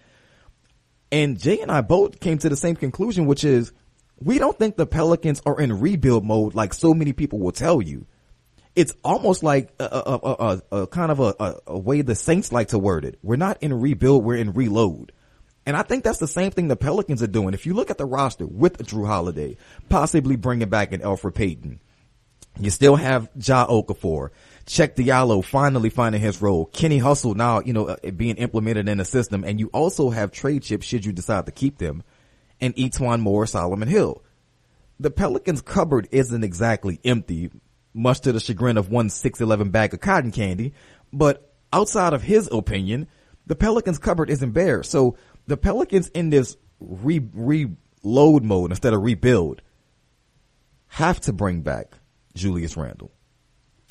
And Jay and I both came to the same conclusion, which is we don't think the Pelicans are in rebuild mode like so many people will tell you. It's almost like a, a, a, a, a kind of a, a, a way the Saints like to word it. We're not in rebuild, we're in reload. And I think that's the same thing the Pelicans are doing. If you look at the roster with Drew Holiday, possibly bringing back an Elfrid Payton, you still have Ja Okafor, Check Diallo finally finding his role, Kenny Hustle now, you know, uh, being implemented in the system, and you also have trade chips should you decide to keep them, and E'Twaun Moore, Solomon Hill. The Pelicans cupboard isn't exactly empty, much to the chagrin of one six eleven bag of cotton candy, but outside of his opinion, the Pelicans cupboard isn't bare. So the Pelicans in this re, reload mode instead of rebuild have to bring back Julius Randle.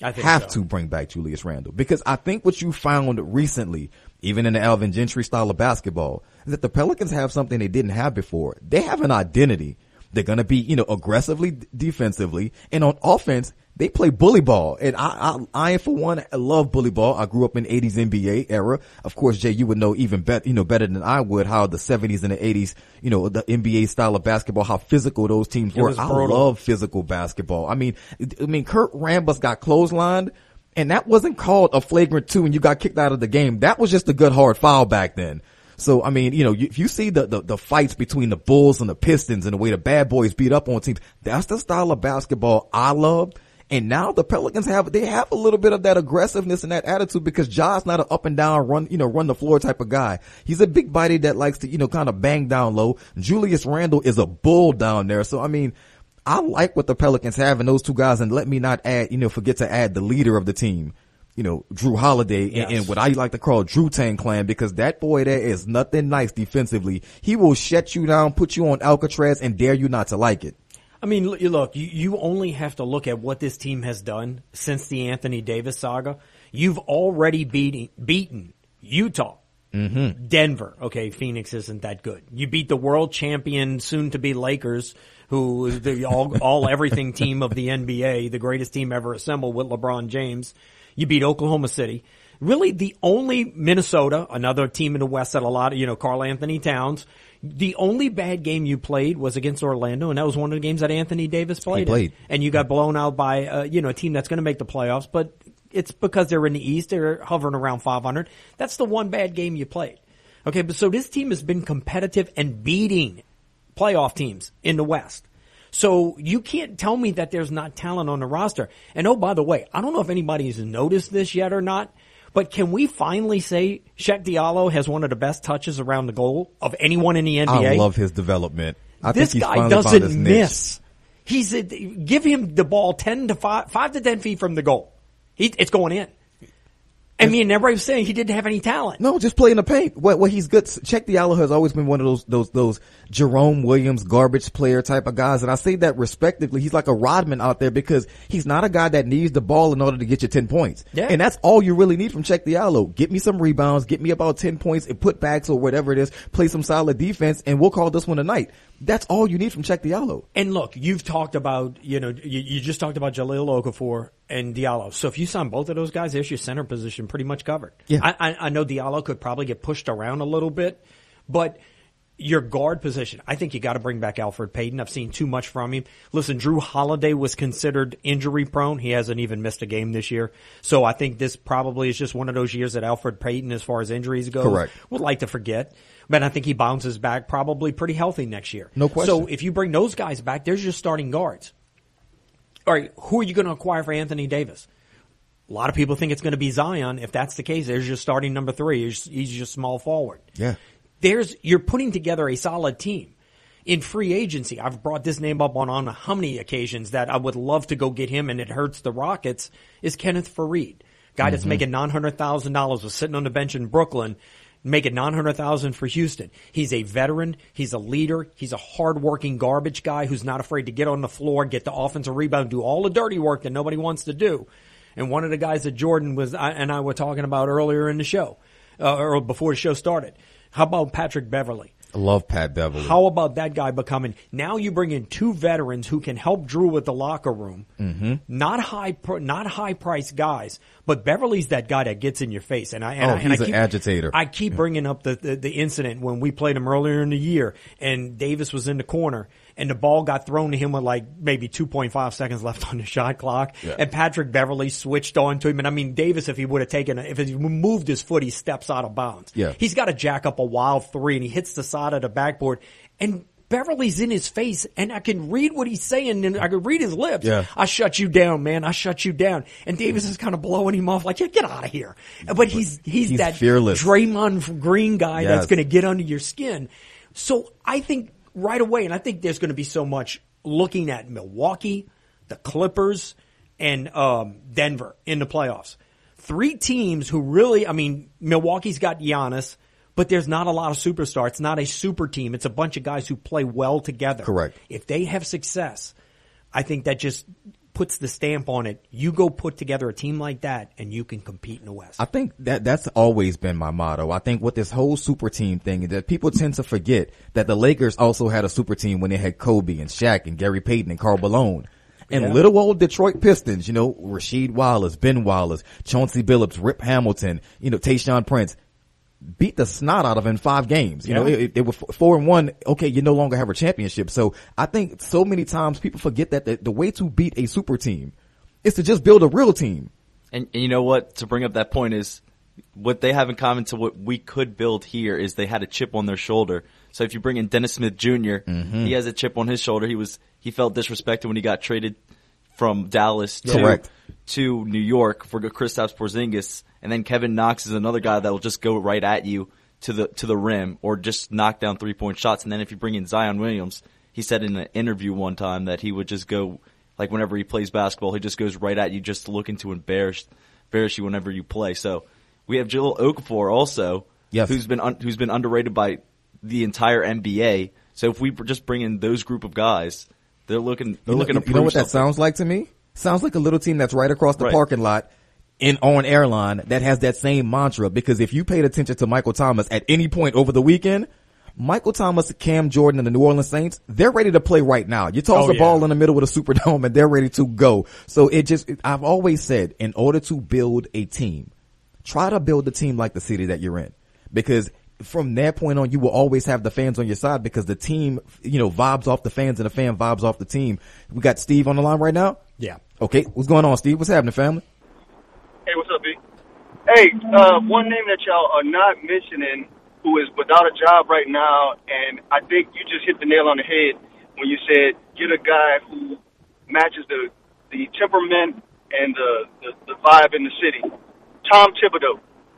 I think have so. to bring back Julius Randle, because I think what you found recently, even in the Alvin Gentry style of basketball, is that the Pelicans have something they didn't have before. They have an identity. They're going to be, you know, aggressively defensively, and on offense, they play bully ball. And I, I, I, for one, love bully ball. I grew up in eighties N B A era. Of course, Jay, you would know even better, you know, better than I would how the seventies and the eighties, you know, the N B A style of basketball, how physical those teams were. I love physical basketball. I mean, I mean, Kurt Rambis got clotheslined, and that wasn't called a flagrant two and you got kicked out of the game. That was just a good hard foul back then. So, I mean, you know, if you see the, the, the fights between the Bulls and the Pistons and the way the bad boys beat up on teams, that's the style of basketball I love. And now the Pelicans have, they have a little bit of that aggressiveness and that attitude, because Ja's not an up and down run, you know, run the floor type of guy. He's a big body that likes to, you know, kind of bang down low. Julius Randle is a bull down there. So, I mean, I like what the Pelicans have in those two guys, and let me not add, you know, forget to add the leader of the team. You know, Drew Holiday, yes. and, and what I like to call Drew Tang Clan, because that boy there is nothing nice defensively. He will shut you down, put you on Alcatraz, and dare you not to like it. I mean, look, you, you only have to look at what this team has done since the Anthony Davis saga. You've already beaten, beaten Utah, mm-hmm. Denver. Okay, Phoenix isn't that good. You beat the world champion, soon-to-be Lakers, who is the all, all everything team of the N B A, the greatest team ever assembled with LeBron James. You beat Oklahoma City. Really, the only Minnesota, another team in the West that a lot of, you know, Karl Anthony Towns. The only bad game you played was against Orlando, and that was one of the games that Anthony Davis played. He played. In. And you got blown out by, uh, you know, a team that's going to make the playoffs, but it's because they're in the East. They're hovering around five hundred. That's the one bad game you played. Okay, but so this team has been competitive and beating playoff teams in the West. So you can't tell me that there's not talent on the roster. And oh, by the way, I don't know if anybody's noticed this yet or not, but can we finally say Cheick Diallo has one of the best touches around the goal of anyone in the N B A? I love his development. I this think he's guy doesn't miss. He's a, give him the ball ten to five, five to ten feet from the goal. He, it's going in. I mean, everybody was saying he didn't have any talent. No, just play in the paint. What, what he's good. Cheick Diallo has always been one of those, those, those Jerome Williams garbage player type of guys. And I say that respectively. He's like a Rodman out there, because he's not a guy that needs the ball in order to get you ten points. Yeah. And that's all you really need from Cheick Diallo. Get me some rebounds, get me about ten points and put backs or whatever it is, play some solid defense, and we'll call this one a night. That's all you need from Cheick Diallo. And look, you've talked about, you know, you, you just talked about Jahlil Okafor and Diallo. So if you sign both of those guys, there's your center position pretty much covered. Yeah. I, I, I know Diallo could probably get pushed around a little bit, but your guard position, I think you got to bring back Elfrid Payton. I've seen too much from him. Listen, Drew Holiday was considered injury prone. He hasn't even missed a game this year. So I think this probably is just one of those years that Elfrid Payton, as far as injuries go, Correct. would like to forget. But I think he bounces back probably pretty healthy next year. No question. So if you bring those guys back, there's your starting guards. All right, who are you going to acquire for Anthony Davis? A lot of people think it's going to be Zion. If that's the case, there's your starting number three. He's, he's your small forward. Yeah. There's, you're putting together a solid team. In free agency, I've brought this name up on, on how many occasions that I would love to go get him, and it hurts the Rockets, is Kenneth Faried. Guy that's mm-hmm. making nine hundred thousand dollars, was sitting on the bench in Brooklyn, making nine hundred thousand dollars for Houston. He's a veteran. He's a leader. He's a hard-working garbage guy who's not afraid to get on the floor, get the offensive rebound, do all the dirty work that nobody wants to do. And one of the guys that Jordan was and I were talking about earlier in the show, uh, or before the show started, how about Patrick Beverley? I love Pat Beverley. How about that guy becoming, now you bring in two veterans who can help Drew with the locker room. Mm-hmm. Not high, not high priced guys, but Beverly's that guy that gets in your face. And I, and oh, I, he's and I keep, an agitator. I keep bringing up the, the, the incident when we played him earlier in the year and Davis was in the corner and the ball got thrown to him with like maybe two point five seconds left on the shot clock. Yeah. And Patrick Beverley switched on to him. And I mean, Davis, if he would have taken, a, if he moved his foot, he steps out of bounds. Yeah. He's got to jack up a wild three and he hits the side of the backboard. And Beverly's in his face, and I can read what he's saying, and I can read his lips. Yeah. I shut you down, man. I shut you down. And Davis is kind of blowing him off like, yeah, get out of here. But he's, he's, He's that fearless. Draymond Green guy Yes. that's going to get under your skin. So I think right away, and I think there's going to be so much looking at Milwaukee, the Clippers, and um, Denver in the playoffs. Three teams who really, I mean, Milwaukee's got Giannis, but there's not a lot of superstars. It's not a super team. It's a bunch of guys who play well together. Correct. If they have success, I think that just puts the stamp on it. You go put together a team like that and you can compete in the West. I think that that's always been my motto. I think with this whole super team thing, that people tend to forget that the Lakers also had a super team when they had Kobe and Shaq and Gary Payton and Karl Malone. And Yeah. little old Detroit Pistons, you know, Rasheed Wallace, Ben Wallace, Chauncey Billups, Rip Hamilton, you know, Tayshaun Prince, beat the snot out of in five games. You Yeah. know, it, it were four and one. Okay, you no longer have a championship. So I think so many times people forget that the, the way to beat a super team is to just build a real team. And, and you know what? To bring up that point is what they have in common to what we could build here is they had a chip on their shoulder. So if you bring in Dennis Smith Junior, Mhm. he has a chip on his shoulder. He was he felt disrespected when he got traded from Dallas to, Correct. to New York for Kristaps Porzingis. And then Kevin Knox is another guy that will just go right at you to the to the rim or just knock down three point shots. And then if you bring in Zion Williams, he said in an interview one time that he would just go, like whenever he plays basketball, he just goes right at you just looking to embarrass embarrass you whenever you play. So we have Jahlil Okafor also, Yes. who's been un, who's been underrated by the entire N B A. So if we just bring in those group of guys, they're looking they're looking to You know prove what that something. sounds like to me? Sounds like a little team that's right across the Right. parking lot in on airline that has that same mantra. Because if you paid attention to Michael Thomas at any point over the weekend, Michael Thomas, Cam Jordan, and the New Orleans Saints, they're ready to play right now. You toss Oh, a yeah. ball in the middle of the Superdome and they're ready to go. So it just, I've always said, in order to build a team, try to build a team like the city that you're in. Because from that point on, you will always have the fans on your side because the team, you know, vibes off the fans and the fan vibes off the team. We got Steve on the line right now? Yeah. Okay. What's going on, Steve? What's happening, family? Hey, what's up, B? Hey, uh, one name that y'all are not mentioning who is without a job right now, and I think you just hit the nail on the head when you said get a guy who matches the the temperament and the, the, the vibe in the city. Tom Thibodeau.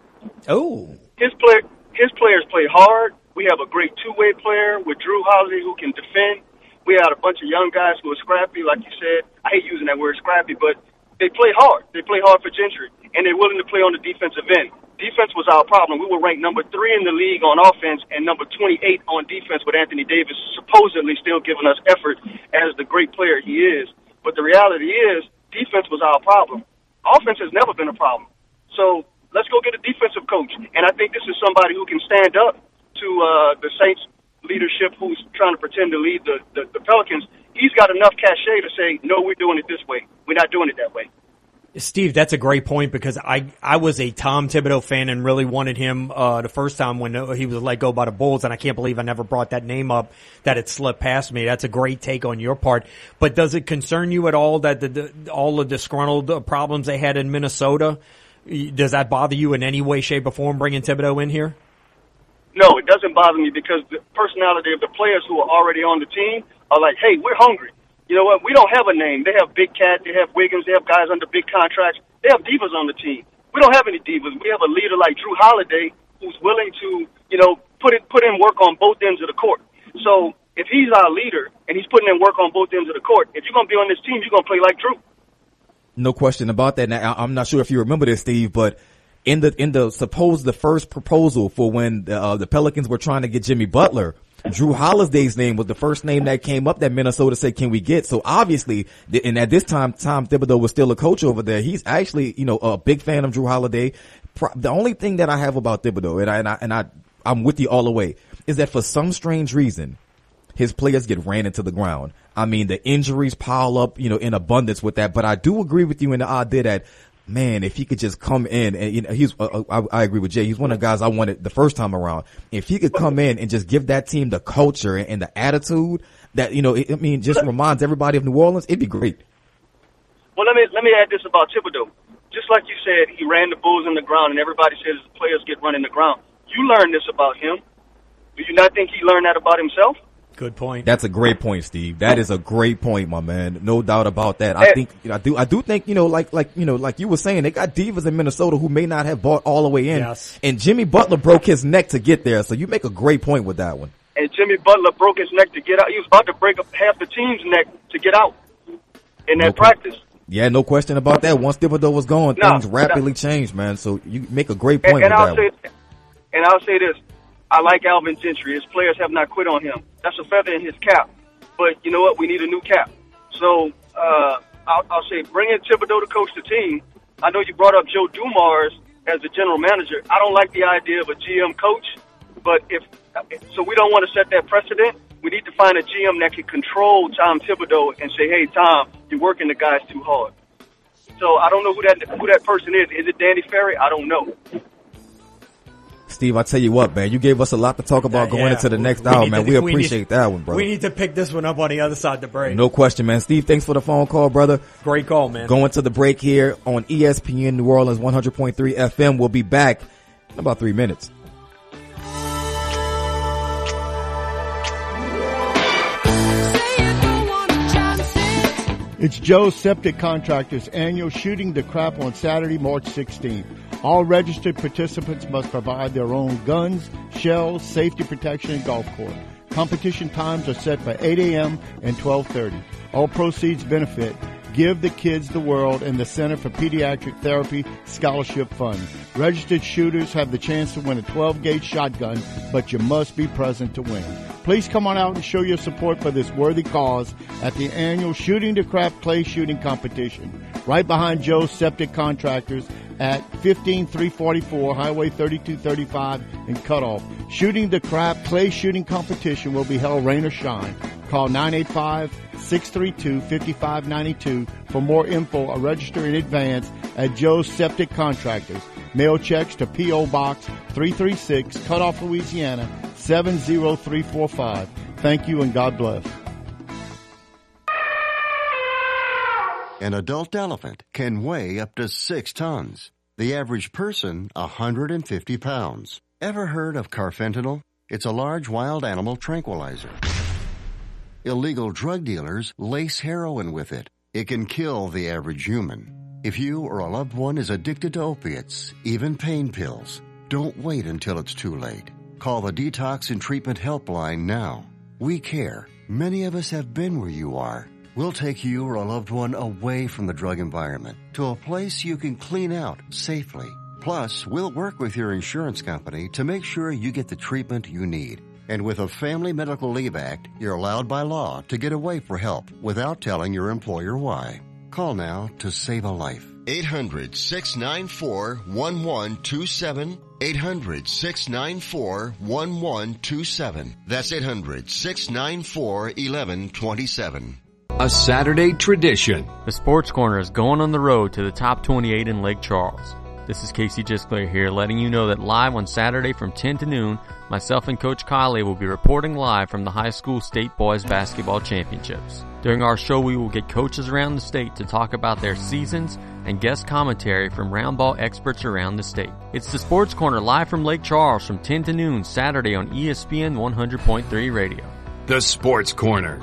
Oh. His play, his players play hard. We have a great two-way player with Drew Holiday who can defend. We had a bunch of young guys who are scrappy, like you said. I hate using that word scrappy, but they play hard. They play hard for Gentry, and they're willing to play on the defensive end. Defense was our problem. We were ranked number three in the league on offense and number twenty-eight on defense with Anthony Davis supposedly still giving us effort as the great player he is. But the reality is defense was our problem. Offense has never been a problem. So let's go get a defensive coach. And I think this is somebody who can stand up to uh, the Saints leadership who's trying to pretend to lead the, the, the Pelicans. He's got enough cachet to say, no, we're doing it this way. We're not doing it that way. Steve, that's a great point because I, I was a Tom Thibodeau fan and really wanted him, uh, the first time when he was let go by the Bulls, and I can't believe I never brought that name up, that it slipped past me. That's a great take on your part. But does it concern you at all that the, the all the disgruntled problems they had in Minnesota, does that bother you in any way, shape, or form bringing Thibodeau in here? No, it doesn't bother me because the personality of the players who are already on the team are like, hey, we're hungry. You know what? We don't have a name. They have Big Cat. They have Wiggins. They have guys under big contracts. They have divas on the team. We don't have any divas. We have a leader like Drew Holiday who's willing to, you know, put it put in work on both ends of the court. So if he's our leader and he's putting in work on both ends of the court, if you're going to be on this team, you're going to play like Drew. No question about that. Now, I'm not sure if you remember this, Steve, but in the in the suppose the first proposal for when the, uh, the Pelicans were trying to get Jimmy Butler, Drew Holiday's name was the first name that came up that Minnesota said, can we get? So obviously, and at this time, Tom Thibodeau was still a coach over there. He's actually, you know, a big fan of Drew Holiday. The only thing that I have about Thibodeau, and I, and I, and I, I'm with you all the way, is that for some strange reason, his players get ran into the ground. I mean, the injuries pile up, you know, in abundance with that. But I do agree with you in the idea that, man, if he could just come in and, you know, he's, uh, I, I agree with Jay. He's one of the guys I wanted the first time around. If he could come in and just give that team the culture and the attitude that, you know, it, I mean, just reminds everybody of New Orleans, it'd be great. Well, let me, let me add this about Thibodeau. Just like you said, he ran the Bulls in the ground and everybody says the players get run in the ground. You learned this about him. Do you not think he learned that about himself? Good point. That's a great point, Steve. That is a great point, my man. No doubt about that. I think, I do, I do think, you know, like, like, you know, like you were saying, they got divas in Minnesota who may not have bought all the way in. Yes. And Jimmy Butler broke his neck to get there. So you make a great point with that one. And Jimmy Butler broke his neck to get out. He was about to break up half the team's neck to get out in that No practice. Yeah, no question about that. Once Thibodeau was gone, No, things rapidly no. changed, man. So you make a great And, point and with I'll that say, one. and I'll say this. I like Alvin Gentry. His players have not quit on him. That's a feather in his cap. But you know what? We need a new cap. So uh, I'll, I'll say bring in Thibodeau to coach the team. I know you brought up Joe Dumars as the general manager. I don't like the idea of a G M coach, but if so, we don't want to set that precedent. We need to find a G M that can control Tom Thibodeau and say, "Hey, Tom, you're working the guys too hard." So I don't know who that who that person is. Is it Danny Ferry? I don't know. Steve, I tell you what, man, you gave us a lot to talk about going yeah. into the next we hour, man. to, we we appreciate need, that one, brother. We need to pick this one up on the other side of the break. No question, man. Steve, thanks for the phone call, brother. Great call, man. Going to the break here on E S P N New Orleans one hundred point three F M. We'll be back in about three minutes. It's Joe's Septic Contractors annual Shooting the Crap on Saturday, March sixteenth. All registered participants must provide their own guns, shells, safety protection, and golf court. Competition times are set for eight a.m. and twelve thirty. All proceeds benefit Give the Kids the World and the Center for Pediatric Therapy Scholarship Fund. Registered shooters have the chance to win a twelve gauge shotgun, but you must be present to win. Please come on out and show your support for this worthy cause at the annual Shooting the Crap Clay Shooting Competition, right behind Joe's Septic Contractors at fifteen three forty-four Highway thirty-two thirty-five in Cutoff. Shooting the Crap Clay Shooting Competition will be held rain or shine. Call nine eight five, six three two, five five nine two for more info or register in advance at Joe's Septic Contractors. Mail checks to P O. Box three three six, Cutoff, Louisiana, seven zero three four five. Thank you and God bless. An adult elephant can weigh up to six tons. The average person, one hundred fifty pounds. Ever heard of carfentanil? It's a large wild animal tranquilizer. Illegal drug dealers lace heroin with it. It can kill the average human. If you or a loved one is addicted to opiates, even pain pills, don't wait until it's too late. Call the Detox and Treatment Helpline now. We care. Many of us have been where you are. We'll take you or a loved one away from the drug environment to a place you can clean out safely. Plus, we'll work with your insurance company to make sure you get the treatment you need. And with a Family Medical Leave Act, you're allowed by law to get away for help without telling your employer why. Call now to save a life. eight hundred, six nine four, one one two seven. eight hundred, six nine four, one one two seven. That's eight hundred, six nine four, one one two seven. A Saturday tradition. The Sports Corner is going on the road to the top twenty-eight in Lake Charles. This is Casey Gisclair here, letting you know that live on Saturday from ten to noon, myself and Coach Kiley will be reporting live from the high school state boys basketball championships. During our show, we will get coaches around the state to talk about their seasons and guest commentary from round ball experts around the state. It's the Sports Corner live from Lake Charles from ten to noon Saturday on E S P N one hundred point three Radio. The Sports Corner.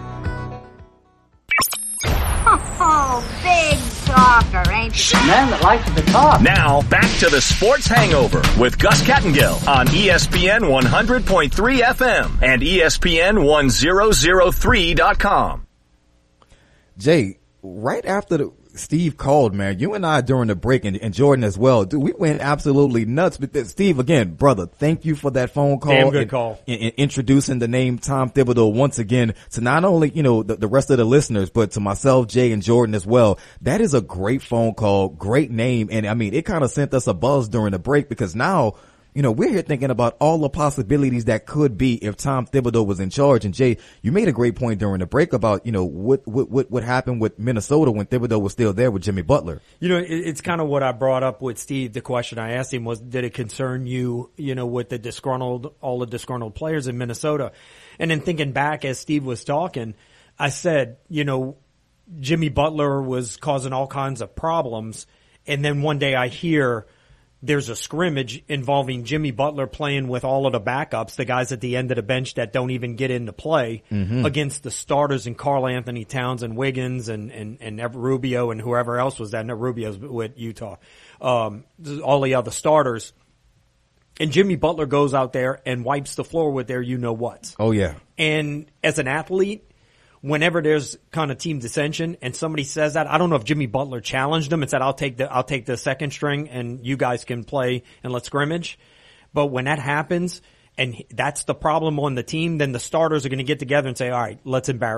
Oh, big talker, ain't you? Man that likes to talk. Now, back to the Sports Hangover with Gus Kattengill on E S P N one hundred point three F M and E S P N one thousand three dot com. Jay, right after the, Steve called, man, you and I during the break, and, and Jordan as well, dude, we went absolutely nuts. But th- Steve, again, brother, thank you for that phone call. Damn good and, call. And, and introducing the name Tom Thibodeau once again to not only, you know, the, the rest of the listeners, but to myself, Jay, and Jordan as well. That is a great phone call, great name. And I mean, it kind of sent us a buzz during the break because now, you know, we're here thinking about all the possibilities that could be if Tom Thibodeau was in charge. And Jay, you made a great point during the break about, you know, what, what, what, what happened with Minnesota when Thibodeau was still there with Jimmy Butler. You know, it, it's kind of what I brought up with Steve. The question I asked him was, did it concern you, you know, with the disgruntled, all the disgruntled players in Minnesota? And then thinking back as Steve was talking, I said, you know, Jimmy Butler was causing all kinds of problems. And then one day I hear, there's a scrimmage involving Jimmy Butler playing with all of the backups, the guys at the end of the bench that don't even get into play, mm-hmm. against the starters and Karl Anthony Towns and Wiggins and, and, and Rubio and whoever else was that. No, Rubio's with Utah. Um, all the other starters. And Jimmy Butler goes out there and wipes the floor with their you-know-whats. Oh, yeah. And as an athlete, whenever there's kind of team dissension and somebody says that, I don't know if Jimmy Butler challenged them and said, I'll take the, I'll take the second string and you guys can play and let's scrimmage. But when that happens and that's the problem on the team, then the starters are going to get together and say, all right, let's embarrass him.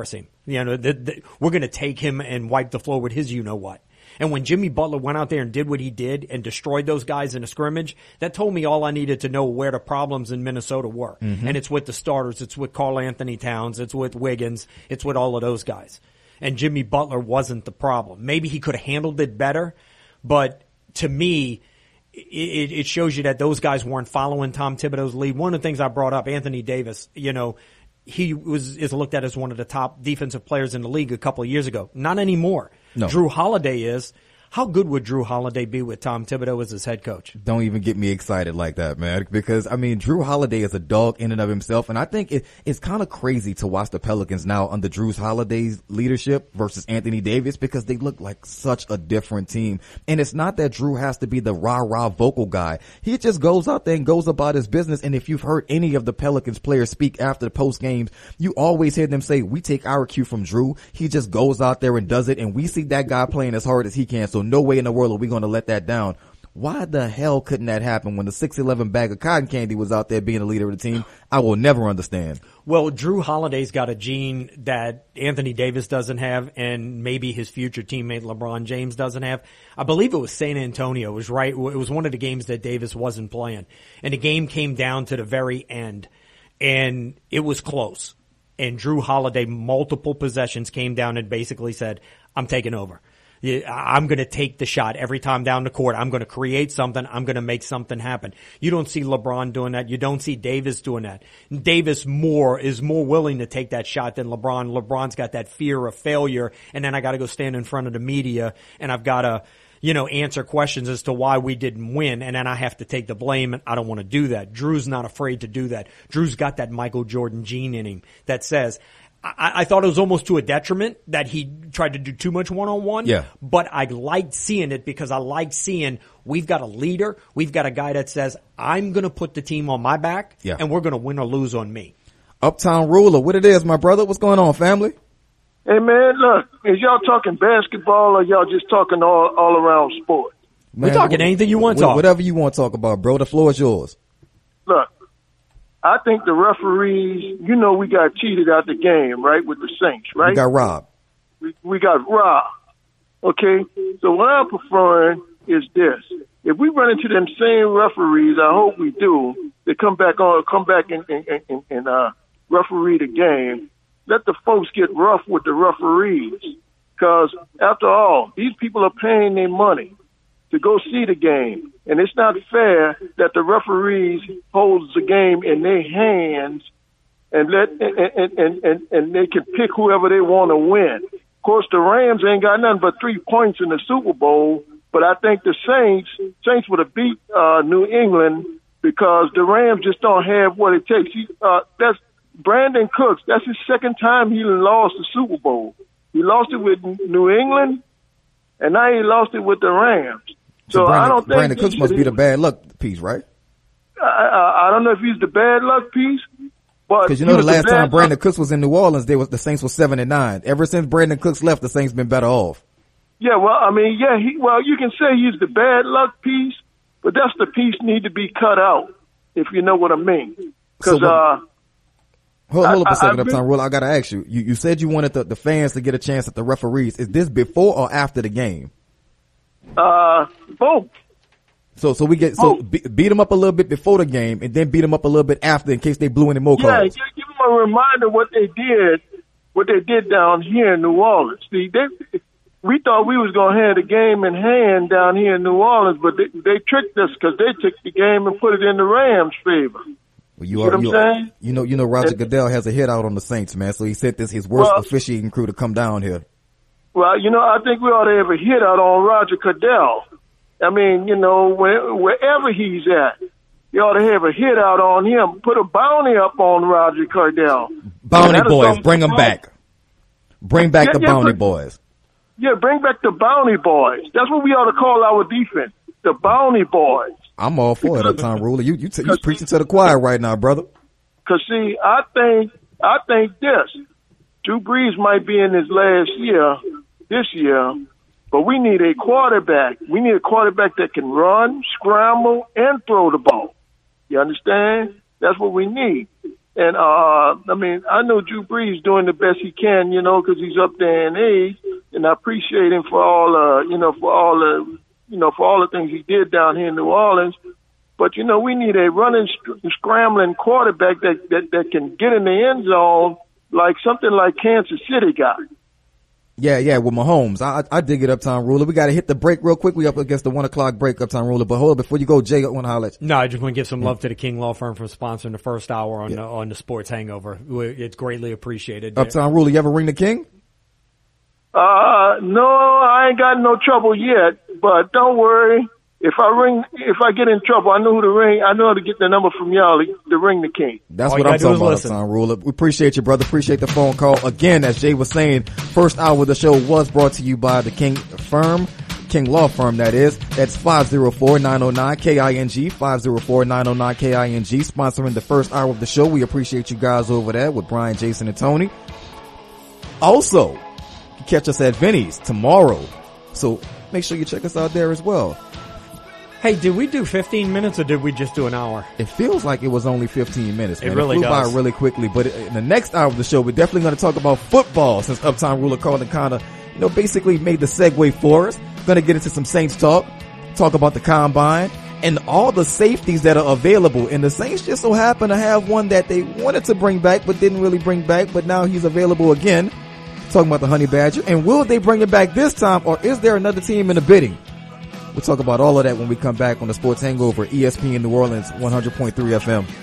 You know, the, the, we're going to take him and wipe the floor with his you-know-what. And when Jimmy Butler went out there and did what he did and destroyed those guys in a scrimmage, that told me all I needed to know where the problems in Minnesota were. Mm-hmm. And it's with the starters. It's with Karl Anthony Towns. It's with Wiggins. It's with all of those guys. And Jimmy Butler wasn't the problem. Maybe he could have handled it better, but to me, it, it shows you that those guys weren't following Tom Thibodeau's lead. One of the things I brought up, Anthony Davis, you know, he was is looked at as one of the top defensive players in the league a couple of years ago. Not anymore. No. Drew Holiday is. How good would Drew Holiday be with Tom Thibodeau as his head coach? Don't even get me excited like that, man. Because, I mean, Drew Holiday is a dog in and of himself. And I think it, it's kind of crazy to watch the Pelicans now under Drew Holiday's leadership versus Anthony Davis because they look like such a different team. And it's not that Drew has to be the rah-rah vocal guy. He just goes out there and goes about his business. And if you've heard any of the Pelicans players speak after the post games, you always hear them say, we take our cue from Drew. He just goes out there and does it. And we see that guy playing as hard as he can. So no way in the world are we going to let that down. Why the hell couldn't that happen when the six eleven bag of cotton candy was out there being the leader of the team? I will never understand. Well, Drew Holiday's got a gene that Anthony Davis doesn't have and maybe his future teammate LeBron James doesn't have. I believe it was San Antonio. It was right. It was one of the games that Davis wasn't playing. And the game came down to the very end and it was close. And Drew Holiday, multiple possessions, came down and basically said, I'm taking over. I'm going to take the shot every time down the court. I'm going to create something. I'm going to make something happen. You don't see LeBron doing that. You don't see Davis doing that. Davis more is more willing to take that shot than LeBron. LeBron's got that fear of failure, and then I got to go stand in front of the media, and I've got to, you know, answer questions as to why we didn't win, and then I have to take the blame, and I don't want to do that. Drew's not afraid to do that. Drew's got that Michael Jordan gene in him that says, I, I thought it was almost to a detriment that he tried to do too much one-on-one. Yeah. But I liked seeing it because I like seeing we've got a leader. We've got a guy that says, I'm going to put the team on my back, yeah. and we're going to win or lose on me. Uptown Ruler, what it is, my brother? What's going on, family? Hey, man, look, is y'all talking basketball or y'all just talking all, all around sports? Man, we're talking anything you want to talk. Whatever you want to talk about, bro. The floor is yours. Look. I think the referees, you know, we got cheated out the game, right, with the Saints, right? We got robbed. We, we got robbed. Okay? So what I'm preferring is this. If we run into them same referees, I hope we do, they come back on, come back and, and, and, and uh, referee the game. Let the folks get rough with the referees. Because, after all, these people are paying their money to go see the game. And it's not fair that the referees holds the game in their hands and let and and, and, and they can pick whoever they want to win. Of course, the Rams ain't got nothing but three points in the Super Bowl, but I think the Saints Saints would have beat uh, New England because the Rams just don't have what it takes. He, uh, that's Brandon Cooks. That's his second time he lost the Super Bowl. He lost it with New England, and now he lost it with the Rams. So, so Brandon, I don't think Brandon Cooks must be the bad luck piece, right? I, I, I don't know if he's the bad luck piece, but because you know the last the time Brandon luck. Cooks was in New Orleans, they was the Saints was seven and nine. Ever since Brandon Cooks left, the Saints been better off. Yeah, well, I mean, yeah, he, well, you can say he's the bad luck piece, but that's the piece need to be cut out, if you know what I mean. Because so, uh, hold, hold up a second, Uptown Ruler. I gotta ask you. You you said you wanted the, the fans to get a chance at the referees. Is this before or after the game? Uh, both. So, so we get, so be, beat them up a little bit before the game and then beat them up a little bit after in case they blew any more yeah, calls. Yeah, give them a reminder what they did, what they did down here in New Orleans. See, they, we thought we was going to have the game in hand down here in New Orleans, but they, they tricked us because they took the game and put it in the Rams' favor. Well, you, you are, know what you, I'm saying? You know, you know, Roger and, Goodell has a hit out on the Saints, man. So he sent this, his worst well, officiating crew to come down here. Well, you know, I think we ought to have a hit out on Roger Goodell. I mean, you know, where, wherever he's at, you ought to have a hit out on him. Put a bounty up on Roger Goodell. Bounty boys, bring them back. Bring back yeah, the yeah, bounty but, boys. Yeah, bring back the bounty boys. That's what we ought to call our defense, the bounty boys. I'm all for it, Uptown Ruler. You you t- you preaching to the choir right now, brother. Because see, I think I think this. Drew Brees might be in his last year this year, but we need a quarterback. We need a quarterback that can run, scramble, and throw the ball. You understand? That's what we need. And, uh, I mean, I know Drew Brees doing the best he can, you know, because he's up there in age, and I appreciate him for all, uh, you know, for all the, you know, for all the things he did down here in New Orleans. But, you know, we need a running, scrambling quarterback that, that, that can get in the end zone like something like Kansas City got. Yeah, yeah, with Mahomes. I, I dig it, Uptown Ruler. We got to hit the break real quick. We up against the one o'clock break, Uptown Ruler. But hold on, before you go, Jay, I want to holler at you. No, I just want to give some love to the King Law Firm for sponsoring the first hour on, yeah. the, on the Sports Hangover. It's greatly appreciated. Uptown Ruler, you ever ring the King? Uh, no, I ain't got no trouble yet, but don't worry. If I ring, if I get in trouble, I know who to ring. I know how to get the number from y'all to, to ring the King. That's All what I'm talking about, Uptown Ruler. We appreciate you, brother. Appreciate the phone call. Again, as Jay was saying, first hour of the show was brought to you by the King Firm, King Law Firm, that is. That's five oh four, nine oh nine, K I N G, five oh four, nine oh nine, K I N G, sponsoring the first hour of the show. We appreciate you guys over there with Brian, Jason, and Tony. Also, you catch us at Vinny's tomorrow. So make sure you check us out there as well. Hey, did we do fifteen minutes or did we just do an hour? It feels like it was only fifteen minutes, man. It really it flew does. by really quickly. But in the next hour of the show, we're definitely going to talk about football since Uptown Ruler called and kind of, you know, basically made the segue for us. Going to get into some Saints talk, talk about the combine, and all the safeties that are available. And the Saints just so happen to have one that they wanted to bring back but didn't really bring back, but now he's available again. Talking about the Honey Badger. And will they bring it back this time, or is there another team in the bidding? We'll talk about all of that when we come back on the Sports Hangover, E S P N New Orleans, one hundred point three F M.